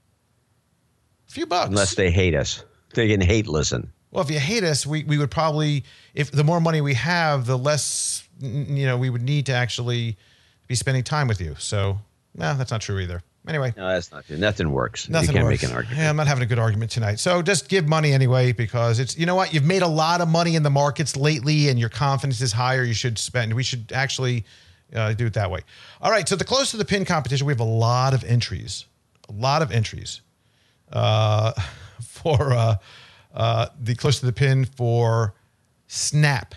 A few bucks. unless they hate us. They can hate listen. Well, if you hate us, we, we would probably, if the more money we have, the less, n- you know, we would need to actually be spending time with you. So, no, that's not true either. Anyway, No, that's not true. Nothing works. nothing you can't works. make an argument. Yeah, I'm not having a good argument tonight. So just give money anyway, because it's, you know what? You've made a lot of money in the markets lately and your confidence is higher. You should spend. We should actually uh, do it that way. All right. So the close to the pin competition, we have a lot of entries, a lot of entries uh, for uh, uh, the close to the pin for Snap.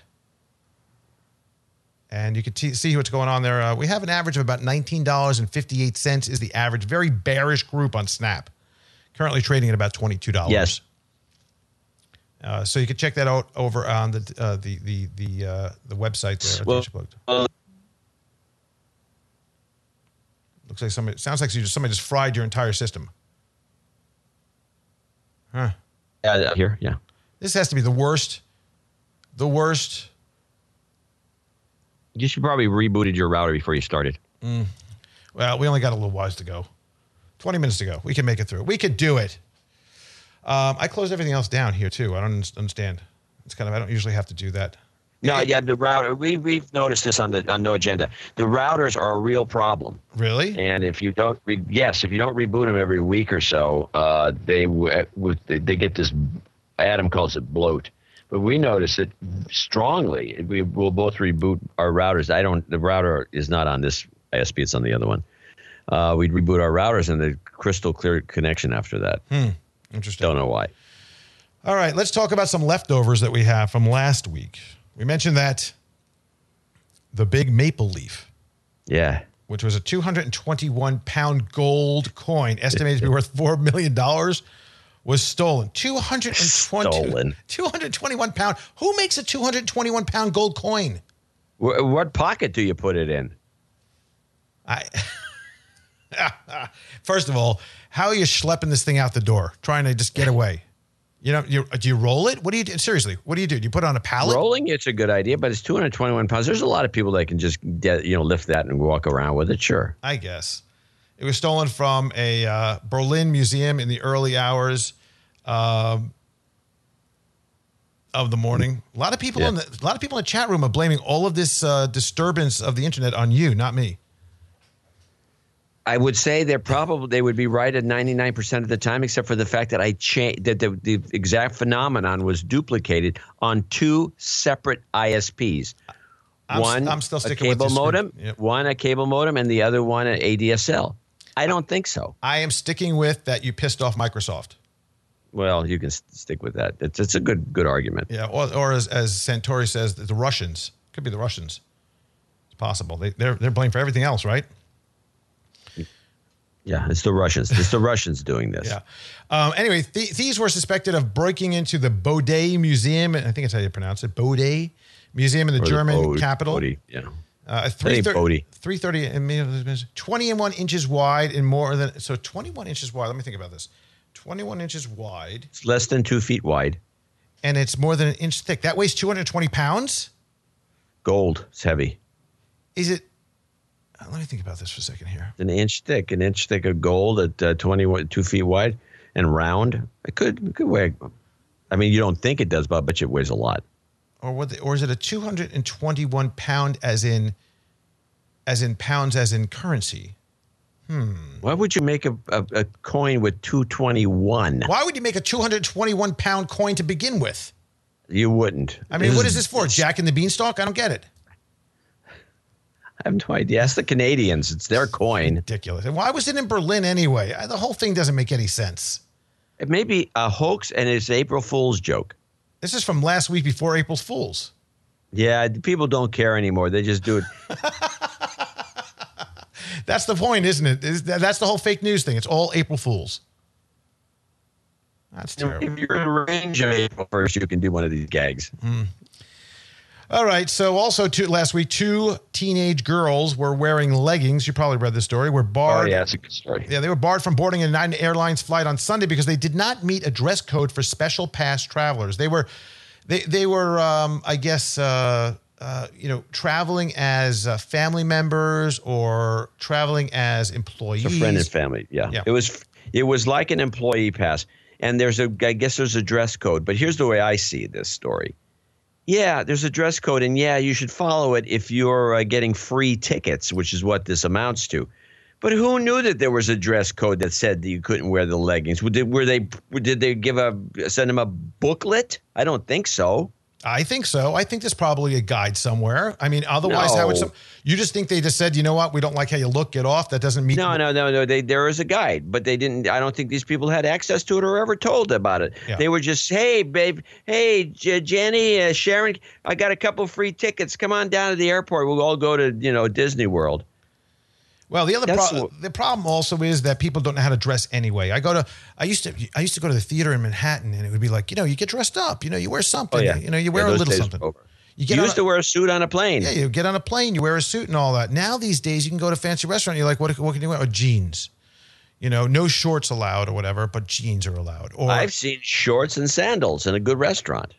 And you can t- see what's going on there. Uh, we have an average of about nineteen dollars and fifty-eight cents is the average. Very bearish group on Snap. Currently trading at about twenty-two dollars. Yes. Uh, so you can check that out over on the uh, the the the uh, the website there. Well, well, Looks like somebody. Sounds like you just, somebody just fried your entire system. Huh. yeah, here, yeah. This has to be the worst. The worst. You should probably rebooted your router before you started. Well, we only got a little wise to go. twenty minutes to go. We can make it through. We could do it. Um, I closed everything else down here too. I don't understand. It's kind of, I don't usually have to do that. No, yeah, the router. We we've noticed this on the on No Agenda. The routers are a real problem. Really? And if you don't, re- yes, if you don't reboot them every week or so, uh, they w- with they get this. Adam calls it bloat, but we notice it strongly. We will both reboot our routers. I don't. The router is not on this I S P. It's on the other one. Uh, we'd reboot our routers and the crystal clear connection after that. Hmm. Interesting. Don't know why. All right, let's talk about some leftovers that we have from last week. We mentioned that the big maple leaf, Yeah. which was a two hundred twenty-one pound gold coin estimated to be worth four million dollars, was stolen. two hundred twenty, Stolen. two hundred twenty-one pound. Who makes a two hundred twenty-one pound gold coin? Wh- What pocket do you put it in? I. First of all, how are you schlepping this thing out the door, trying to just get away? You know, you, do you roll it? What do you do? Seriously, what do you do? Do you put it on a pallet? Rolling, it's a good idea, but it's two hundred twenty-one pounds. There's a lot of people that can just, de- you know, lift that and walk around with it. Sure. I guess. It was stolen from a uh, Berlin museum in the early hours um, of the morning. A lot of people Yeah. in the a lot of people in the chat room are blaming all of this uh, disturbance of the internet on you, not me. I would say they're probably they would be right at ninety-nine percent of the time, except for the fact that I changed that the, the exact phenomenon was duplicated on two separate I S Ps. I'm, one I'm still a sticking with cable this modem, Yep. one a cable modem, and the other one an A D S L. I don't think so. I am sticking with that. You pissed off Microsoft. Well, you can st- stick with that. It's it's a good good argument. Yeah, or, or as, as Santori says, the Russians. Could be the Russians. It's possible. They, they're they're blamed for everything else, right? Yeah, it's the Russians. It's the Russians doing this. Yeah. Um, anyway, th- thieves were suspected of breaking into the Bodé Museum. I think that's how you pronounce it. Bodé Museum in the Or the German Bode- capital. Bode, yeah. Uh, I three think Bodie. three thirty, twenty and one inches wide and more than, so twenty-one inches wide. Let me think about this. twenty-one inches wide. It's less than two feet wide. And it's more than an inch thick. That weighs two hundred twenty pounds? Gold. It's heavy. Is it? Uh, let me think about this for a second here. An inch thick, an inch thick of gold at uh, twenty-two feet wide and round. It could, it could weigh. I mean, you don't think it does, but I bet you it weighs a lot. Or what? The, or is it a two hundred twenty-one pound as in, as in pounds as in currency? Hmm. Why would you make a, a, a coin with two twenty-one? Why would you make a two hundred twenty-one pound coin to begin with? You wouldn't. I mean, what is this for? Jack and the Beanstalk? I don't get it. I have no idea. Ask the Canadians. It's their coin. Ridiculous. And why was it in Berlin anyway? I- The whole thing doesn't make any sense. It may be a hoax and it's April Fool's joke. This is from last week before April's Fools. Yeah, people don't care anymore. They just do it. That's the point, isn't it? Is that- That's the whole fake news thing. It's all April Fools. That's terrible. If you're in range of April first, you can do one of these gags. All right. So also two, last week, two teenage girls were wearing leggings. You probably read this story. Were Oh, barred. yeah, that's a good story. Yeah, they were barred from boarding a United Airlines flight on Sunday because they did not meet a dress code for special pass travelers. They were, they they were, um, I guess, uh, uh, you know, traveling as uh, family members or traveling as employees. It's a friend and family. Yeah. Yeah. It was it was like an employee pass. And there's a I guess there's a dress code. But here's the way I see this story. Yeah, there's a dress code, and yeah, you should follow it if you're uh, getting free tickets, which is what this amounts to. But who knew that there was a dress code that said that you couldn't wear the leggings? Did, were they did they give a send them a booklet? I don't think so. I think so. I think there's probably a guide somewhere. I mean, otherwise, how would No. some? You just think they just said, you know what? We don't like how you look. Get off. That doesn't mean. No, no, no, no. They, there is a guide, but they didn't. I don't think these people had access to it or ever told about it. Yeah. They were just, hey, babe, hey, J- Jenny, uh, Sharon, I got a couple free tickets. Come on down to the airport. We'll all go to you know Disney World. Well, the other That's pro- what- the problem also is that people don't know how to dress anyway. I go to I used to I used to go to the theater in Manhattan, and it would be like, you know, you get dressed up, you know, you wear something, Oh yeah, you know, you Yeah, wear a those little days are something. over. You You get on used a- to wear a suit on a plane. Yeah, you get on a plane, you wear a suit and all that. Now these days, you can go to a fancy restaurant. You're like, what? What can you wear? Or jeans, you know, no shorts allowed or whatever, but jeans are allowed. Or I've seen shorts and sandals in a good restaurant.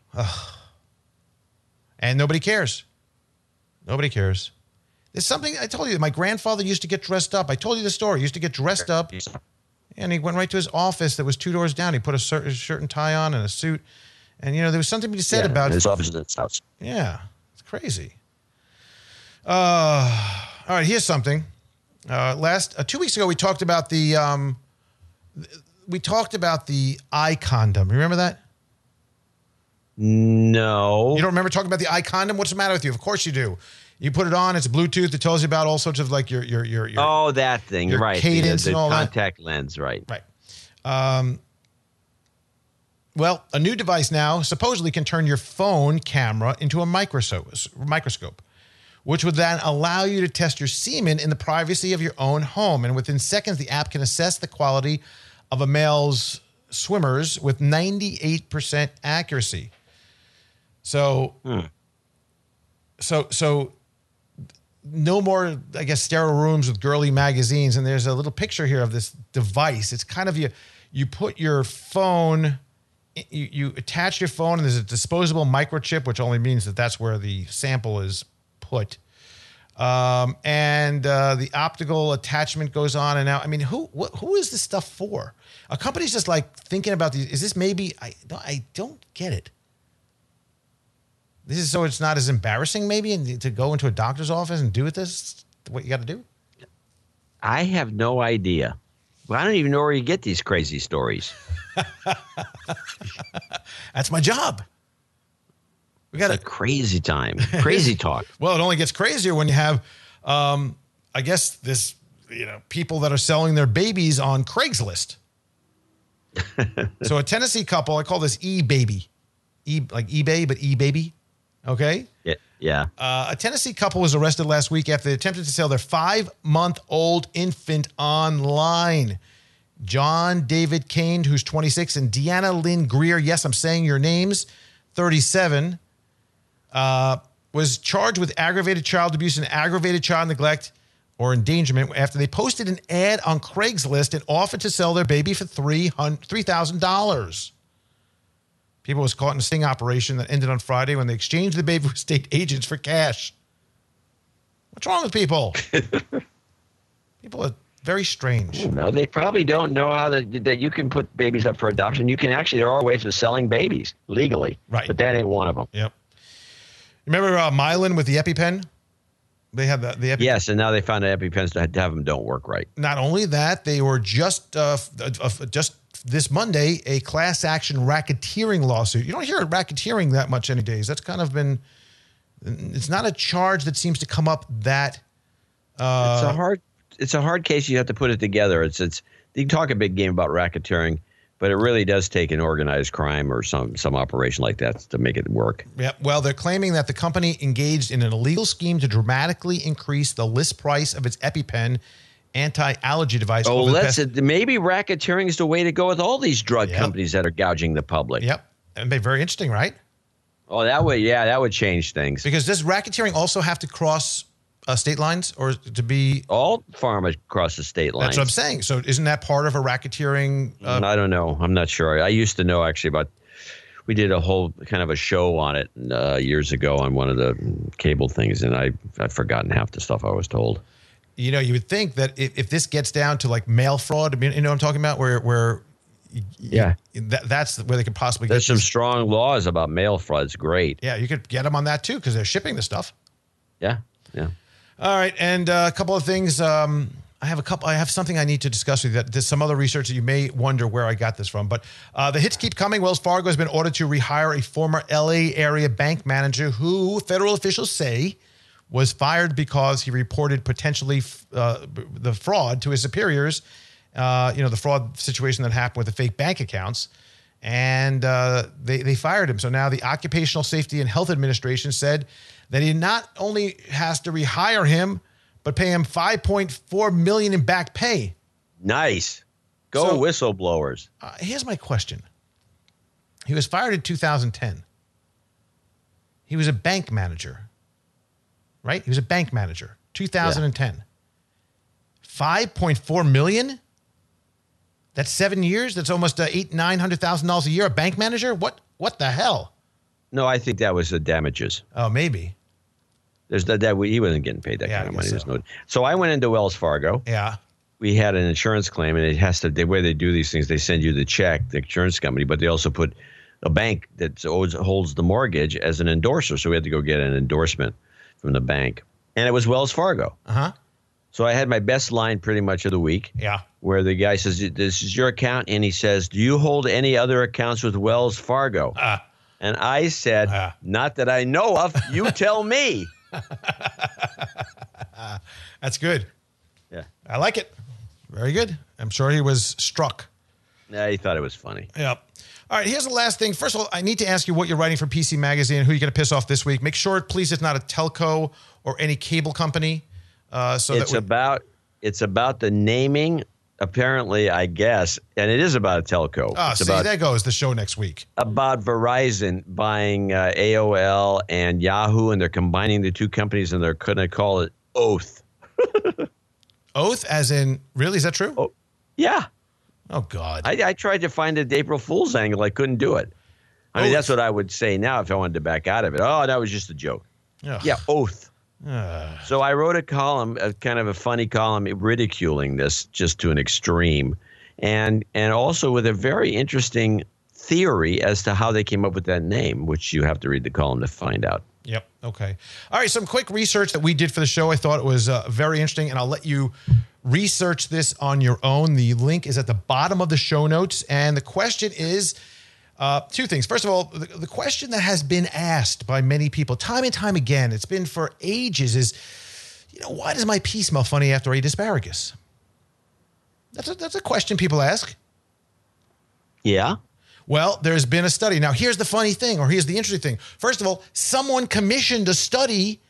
and nobody cares. Nobody cares. There's something I told you. My grandfather used to get dressed up. I told you the story. He used to get dressed up. And he went right to his office that was two doors down. He put a shirt, shirt and tie on and a suit. And, you know, there was something to be said yeah, about his office at his house. Yeah, it's crazy. Uh, all right, here's something. Uh, last uh, two weeks ago, we talked about the um, we talked about the eye condom. Remember that? No. You don't remember talking about the eye condom? What's the matter with you? Of course you do. You put it on. It's Bluetooth. It tells you about all sorts of like your your your. your oh, that thing, your right? Cadence the, the and all contact that. lens, right? Right. Um. Well, a new device now supposedly can turn your phone camera into a microscope, microscope, which would then allow you to test your semen in the privacy of your own home. And within seconds, the app can assess the quality of a male's swimmers with ninety-eight percent accuracy. So, hmm. so, so no more, I guess, sterile rooms with girly magazines. And there's a little picture here of this device. It's kind of you, you put your phone, you, you attach your phone, and there's a disposable microchip, which only means that that's where the sample is put. Um, and uh, the optical attachment goes on. And now, I mean, who wh- who is this stuff for? A company's just like thinking about these. Is this maybe, I, I don't get it. This is so it's not as embarrassing maybe and to go into a doctor's office and do with this, what you got to do? I have no idea. Well, I don't even know where you get these crazy stories. That's my job. We got a crazy time, crazy talk. Well, it only gets crazier when you have, um, I guess, this, you know, people that are selling their babies on Craigslist. So a Tennessee couple, I call this e-baby, e like eBay, but e-baby. Okay. Yeah. Yeah. Uh, a Tennessee couple was arrested last week after they attempted to sell their five-month-old infant online. John David Kane, who's twenty-six, and Deanna Lynn Greer, yes, I'm saying your names, thirty-seven, uh, was charged with aggravated child abuse and aggravated child neglect or endangerment after they posted an ad on Craigslist and offered to sell their baby for three thousand dollars. People was caught in a sting operation that ended on Friday when they exchanged the baby with state agents for cash. What's wrong with people? People are very strange. No, they probably don't know how to, that you can put babies up for adoption. You can actually, there are ways of selling babies legally. Right. But that ain't one of them. Yep. Remember uh, Mylan with the EpiPen? They had the, the EpiPen. Yes, and now they found that EpiPens to have them don't work right. Not only that, they were just uh, uh, just this Monday, a class action racketeering lawsuit. You don't hear racketeering that much any days. That's kind of been, it's not a charge that seems to come up that. Uh, it's a hard, it's a hard case. You have to put it together. It's, it's, you can talk a big game about racketeering, but it really does take an organized crime or some, some operation like that to make it work. Yeah. Well, they're claiming that the company engaged in an illegal scheme to dramatically increase the list price of its EpiPen anti-allergy device. Oh, let's past- maybe racketeering is the way to go with all these drug yep. companies that are gouging the public. Yep. That'd be very interesting, right? Oh, that would, yeah, that would change things. Because does racketeering also have to cross uh, state lines or to be? All pharma crosses state lines. That's what I'm saying. So isn't that part of a racketeering? Uh, I don't know. I'm not sure. I used to know actually about, we did a whole kind of a show on it uh, years ago on one of the cable things, and I, I've forgotten half the stuff I was told. You know, you would think that if, if this gets down to like mail fraud, you know what I'm talking about, where where yeah, you, that, that's where they could possibly. There's get some this. strong laws about mail fraud. It's great. Yeah, you could get them on that too because they're shipping the stuff. Yeah, yeah. All right, and uh, a couple of things. Um, I have a couple. I have something I need to discuss with you. That there's some other research that you may wonder where I got this from, but uh, the hits keep coming. Wells Fargo has been ordered to rehire a former L A area bank manager who federal officials say was fired because he reported potentially uh, the fraud to his superiors. Uh, you know, the fraud situation that happened with the fake bank accounts, and uh, they they fired him. So now the Occupational Safety and Health Administration said that he not only has to rehire him, but pay him five point four million dollars in back pay. Nice. Go so, whistleblowers. Uh, here's my question. He was fired in two thousand ten. He was a bank manager, right? He was a bank manager, two thousand ten. Yeah. five point four million dollars? That's seven years? That's almost uh, eight, nine hundred thousand dollars a year. A bank manager? What? What the hell? No, I think that was the damages. Oh, maybe. There's that, that he wasn't getting paid that yeah, kind of money. So. There's no. So I went into Wells Fargo. Yeah. we had an insurance claim, and it has to, the way they do these things, they send you the check, the insurance company, but they also put a bank that owes, holds the mortgage as an endorser. So we had to go get an endorsement from the bank. And it was Wells Fargo. Uh-huh. So I had my best line pretty much of the week. Yeah. Where the guy says, this is your account. And he says, do you hold any other accounts with Wells Fargo? Uh, and I said, uh. not that I know of. You tell me. That's good. Yeah. I like it. Very good. I'm sure he was struck. Yeah, he thought it was funny. Yep. All right, here's the last thing. First of all, I need to ask you what you're writing for P C Magazine, who you're going to piss off this week. Make sure, please, it's not a telco or any cable company. Uh, so it's that we- about it's about the naming, apparently, I guess, and it is about a telco. Oh, it's see, about, there goes the show next week. About Verizon buying uh, A O L and Yahoo, and they're combining the two companies, and they're going to call it Oath. Oath, as in, really? Is that true? Oh, yeah. Oh, God. I, I tried to find an April Fool's angle. I couldn't do it. I mean, Oath. that's what I would say now if I wanted to back out of it. Oh, that was just a joke. Ugh. Yeah, Oath. Uh, So I wrote a column, a kind of a funny column, ridiculing this just to an extreme, and and also with a very interesting theory as to how they came up with that name, which you have to read the column to find out. Yep. Okay. All right. Some quick research that we did for the show. I thought it was uh, very interesting, and I'll let you research this on your own. The link is at the bottom of the show notes. And the question is uh, two things. First of all, the, the question that has been asked by many people time and time again, it's been for ages, is, you know, why does my pee smell funny after I eat asparagus? That's a, that's a question people ask. Yeah. Well, there's been a study. Now, here's the funny thing, or here's the interesting thing. First of all, someone commissioned a study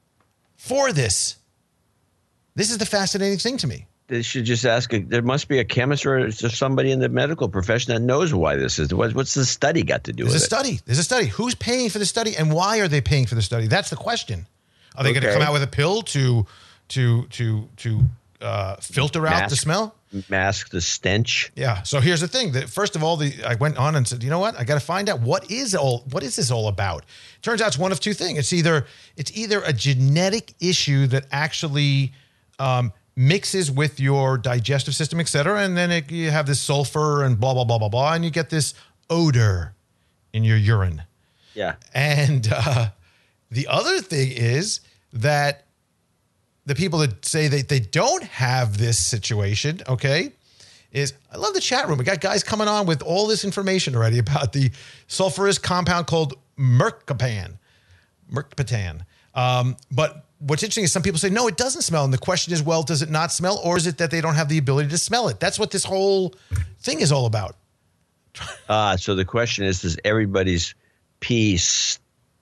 for this. This is the fascinating thing to me. They should just ask. A, there must be a chemist or somebody in the medical profession that knows why this is. What, what's the study got to do There's with a it? study. There's a study. Who's paying for the study, and why are they paying for the study? That's the question. Are they going to Okay. come out with a pill to to to to uh, filter out the Mask. smell? Mask the stench. Yeah. So here's the thing. That first of all, the I went on and said, you know what? I got to find out what is all what is this all about. Turns out it's one of two things. It's either it's either a genetic issue that actually um, mixes with your digestive system, et cetera, and then it, you have this sulfur and blah blah blah blah blah, and you get this odor in your urine. Yeah. And uh, the other thing is that the people that say that they don't have this situation, okay, is I love the chat room. We got guys coming on with all this information already about the sulfurous compound called mercaptan. Mercaptan. Um, but what's interesting is some people say, no, it doesn't smell. And the question is, well, does it not smell? Or is it that they don't have the ability to smell it? That's what this whole thing is all about. Uh, so the question is, does everybody's pee s-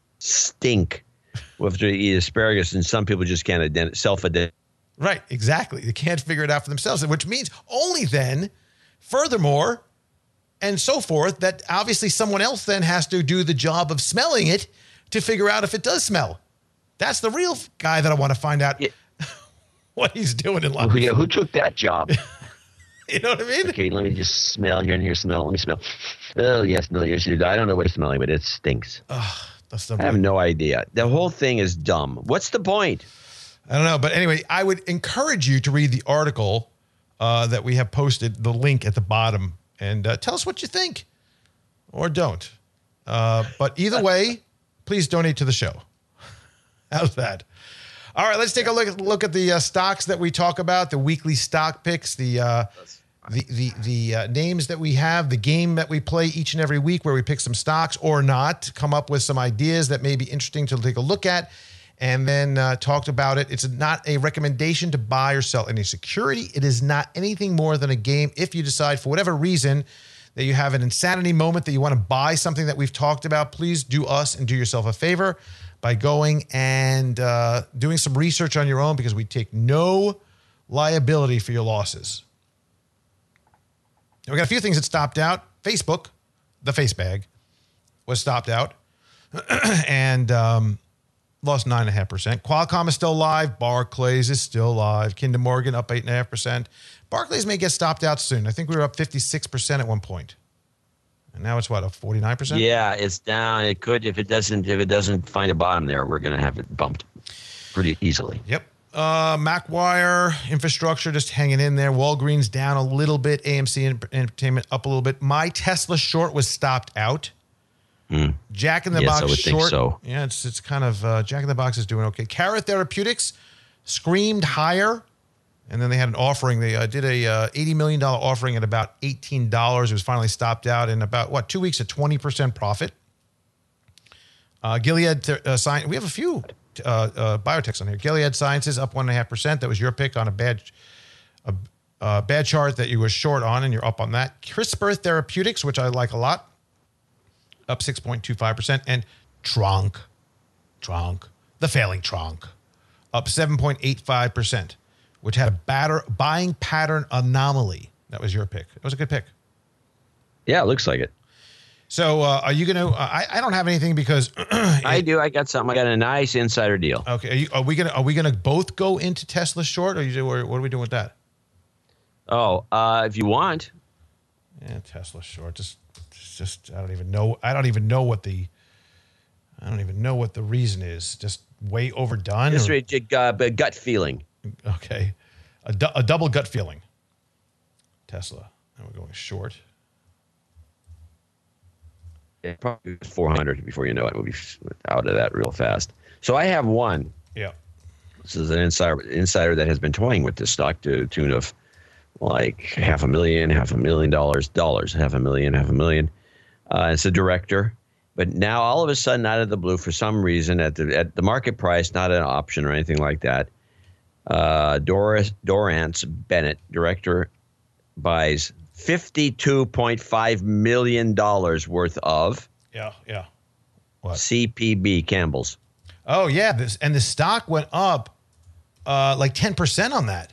stink after they eat asparagus? And some people just can't ident- self-identify. Right, exactly. They can't figure it out for themselves, which means only then, furthermore, and so forth, that obviously someone else then has to do the job of smelling it to figure out if it does smell. That's the real guy that I want to find out Yeah. what he's doing in life. Who, yeah, who took that job? You know what I mean? Okay, let me just smell here and here. Smell. Let me smell. Oh yes, no, yes. I don't know what it's smelling, but it stinks. That's the I have no idea. The whole thing is dumb. What's the point? I don't know. But anyway, I would encourage you to read the article uh, that we have posted, the link at the bottom, and uh, tell us what you think or don't. Uh, but either way, please donate to the show. How's that? All right, let's take a look at, look at the uh, stocks that we talk about, the weekly stock picks, the uh, the the, the uh, names that we have, the game that we play each and every week where we pick some stocks or not, come up with some ideas that may be interesting to take a look at, and then uh, talked about it. It's not a recommendation to buy or sell any security. It is not anything more than a game. If you decide for whatever reason that you have an insanity moment that you want to buy something that we've talked about, please do us and do yourself a favor by going and uh, doing some research on your own, because we take no liability for your losses. And we got a few things that stopped out. Facebook, the face bag, was stopped out and um, lost nine point five percent. Qualcomm is still live. Barclays is still live. Kinder Morgan up eight point five percent. Barclays may get stopped out soon. I think we were up fifty-six percent at one point. And now it's what, up forty-nine percent? Yeah, it's down. It could if it doesn't if it doesn't find a bottom there, we're going to have it bumped pretty easily. Yep. Uh, Macwire Infrastructure just hanging in there. Walgreens down a little bit. A M C Entertainment up a little bit. My Tesla short was stopped out. Mm. Jack in the Yes, Box I would short. think so. Yeah, it's it's kind of uh, Jack in the Box is doing okay. Cara Therapeutics screamed higher, and then they had an offering. They uh, did a uh, eighty million dollars offering at about eighteen dollars. It was finally stopped out in about what two weeks at twenty percent profit. Uh, Gilead uh, Science. We have a few uh, uh, biotechs on here. Gilead Sciences up one and a half percent. That was your pick on a bad, a, a bad chart that you were short on, and you're up on that. CRISPR Therapeutics, which I like a lot, up six point two five percent, and Tronc, Tronc, the failing Tronc, up seven point eight five percent, which had a batter, buying pattern anomaly. That was your pick. It was a good pick. Yeah, it looks like it. So uh, are you going to, uh, I, I don't have anything because. I do. I got something. I got a nice insider deal. Okay. Are, you, are we going to, are we going to both go into Tesla short or, you, or what are we doing with that? Oh, uh, if you want. Yeah, Tesla short. Just, just, I don't even know. I don't even know what the, I don't even know what the reason is. Just way overdone. Just or, uh, gut feeling. Okay. A, du- a double gut feeling. Tesla. And we're going short. Yeah, probably four hundred before you know it. We'll be out of that real fast. So I have one. Yeah. This is an insider insider that has been toying with this stock to the tune of like half a million, half a million dollars, dollars, half a million, half a million. Uh, it's a director. But now all of a sudden, out of the blue, for some reason, at the at the market price, not an option or anything like that, uh, Doris Dorrance Bennett, director, buys fifty-two point five million dollars worth of Yeah, yeah. What? C P B, Campbell's. Oh, yeah. This, and the stock went up uh, like ten percent on that.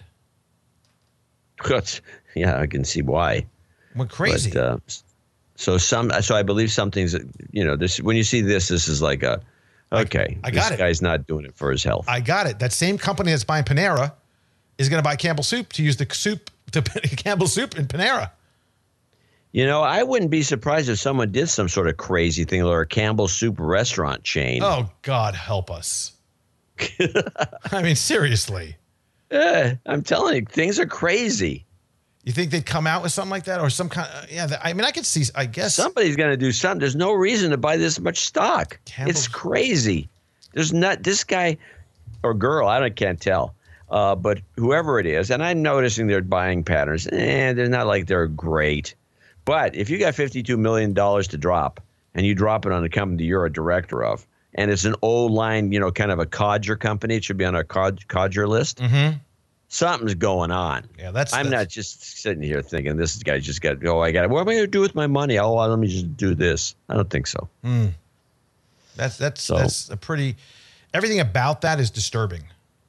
Yeah, I can see why. Went crazy. But, uh, so some, so I believe something's, you know, this when you see this, this is like a, okay, I, I got this it. guy's not doing it for his health. I got it. That same company that's buying Panera is going to buy Campbell Soup to use the soup, to Campbell Soup in Panera. You know, I wouldn't be surprised if someone did some sort of crazy thing or a Campbell Soup restaurant chain. Oh, God help us. I mean, seriously. Yeah, I'm telling you, things are crazy. You think they'd come out with something like that or some kind of, yeah, I mean, I could see, I guess. Somebody's going to do something. There's no reason to buy this much stock. Campbell's- It's crazy. There's not this guy or girl, I don't, can't tell. Uh, but whoever it is, and I'm noticing their buying patterns, eh, they're not like they're great. But if you got fifty-two million dollars to drop and you drop it on a company you're a director of, and it's an old line, you know, kind of a codger company, it should be on a cod- codger list. Mm-hmm. Something's going on. Yeah, that's. I'm that's, not just sitting here thinking this guy just got, oh, I got it. What am I going to do with my money? Oh, well, let me just do this. I don't think so. Mm. That's, that's, So. that's a pretty, everything about that is disturbing.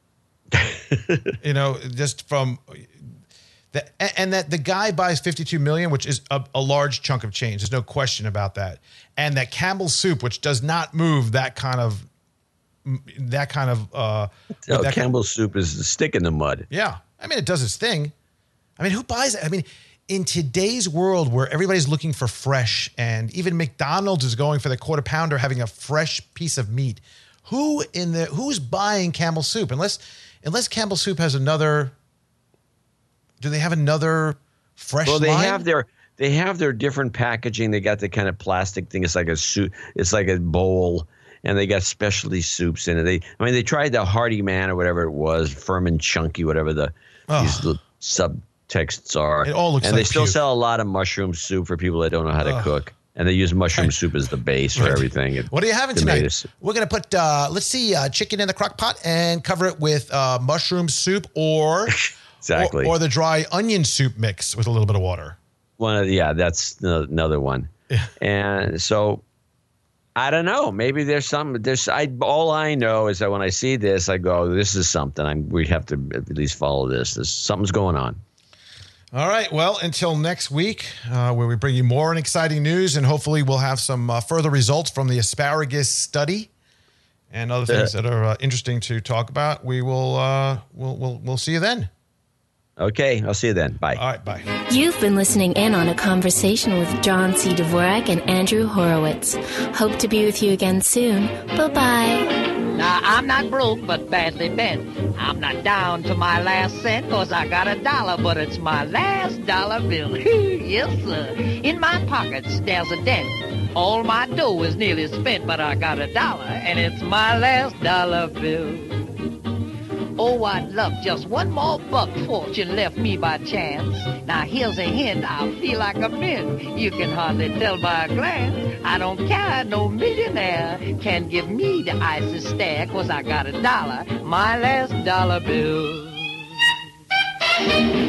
You know, just from the, and that the guy buys fifty-two million, which is a, a large chunk of change. There's no question about that. And that Campbell Soup, which does not move that kind of, that kind of, uh, Oh, that Campbell's Soup is a stick in the mud. Yeah. I mean, it does its thing. I mean, who buys it? I mean, in today's world where everybody's looking for fresh and even McDonald's is going for the quarter pounder, having a fresh piece of meat, who in the, who's buying Campbell Soup? Unless, unless Campbell Soup has another, do they have another fresh Well, they line? have their, they have their different packaging. They got the kind of plastic thing. It's like a soup. It's like a bowl. And they got specialty soups in it. They, I mean, they tried the Hearty Man or whatever it was, firm and chunky, whatever the Oh. these little subtexts are. It all looks and like they still puke. sell a lot of mushroom soup for people that don't know how to Oh. cook. And they use mushroom soup as the base for Right. everything. And What are you having tomato tonight? soup. We're going to put, uh, let's see, uh, chicken in the crock pot and cover it with uh, mushroom soup or, Exactly. or, or the dry onion soup mix with a little bit of water. One of the, yeah, that's the, another one. And so I don't know. Maybe there's some. There's. I all I know is that when I see this, I go, "This is something. I'm. We have to at least follow this. There's something's going on." All right. Well, until next week, uh, where we bring you more and exciting news, and hopefully we'll have some uh, further results from the asparagus study and other things that are uh, interesting to talk about. We will. Uh, we'll. We'll. We'll see you then. Okay, I'll see you then. Bye. All right, bye. You've been listening in on a conversation with John C. Dvorak and Andrew Horowitz. Hope to be with you again soon. Bye-bye. Now, I'm not broke, but badly bent. I'm not down to my last cent, cause I got a dollar, but it's my last dollar bill. Yes, sir. In my pockets, there's a dent. All my dough is nearly spent, but I got a dollar, and it's my last dollar bill. Oh, I'd love just one more buck fortune left me by chance. Now, here's a hint, I feel like a mint. You can hardly tell by a glance. I don't care, no millionaire can give me the icy stare, cause I got a dollar, my last dollar bill.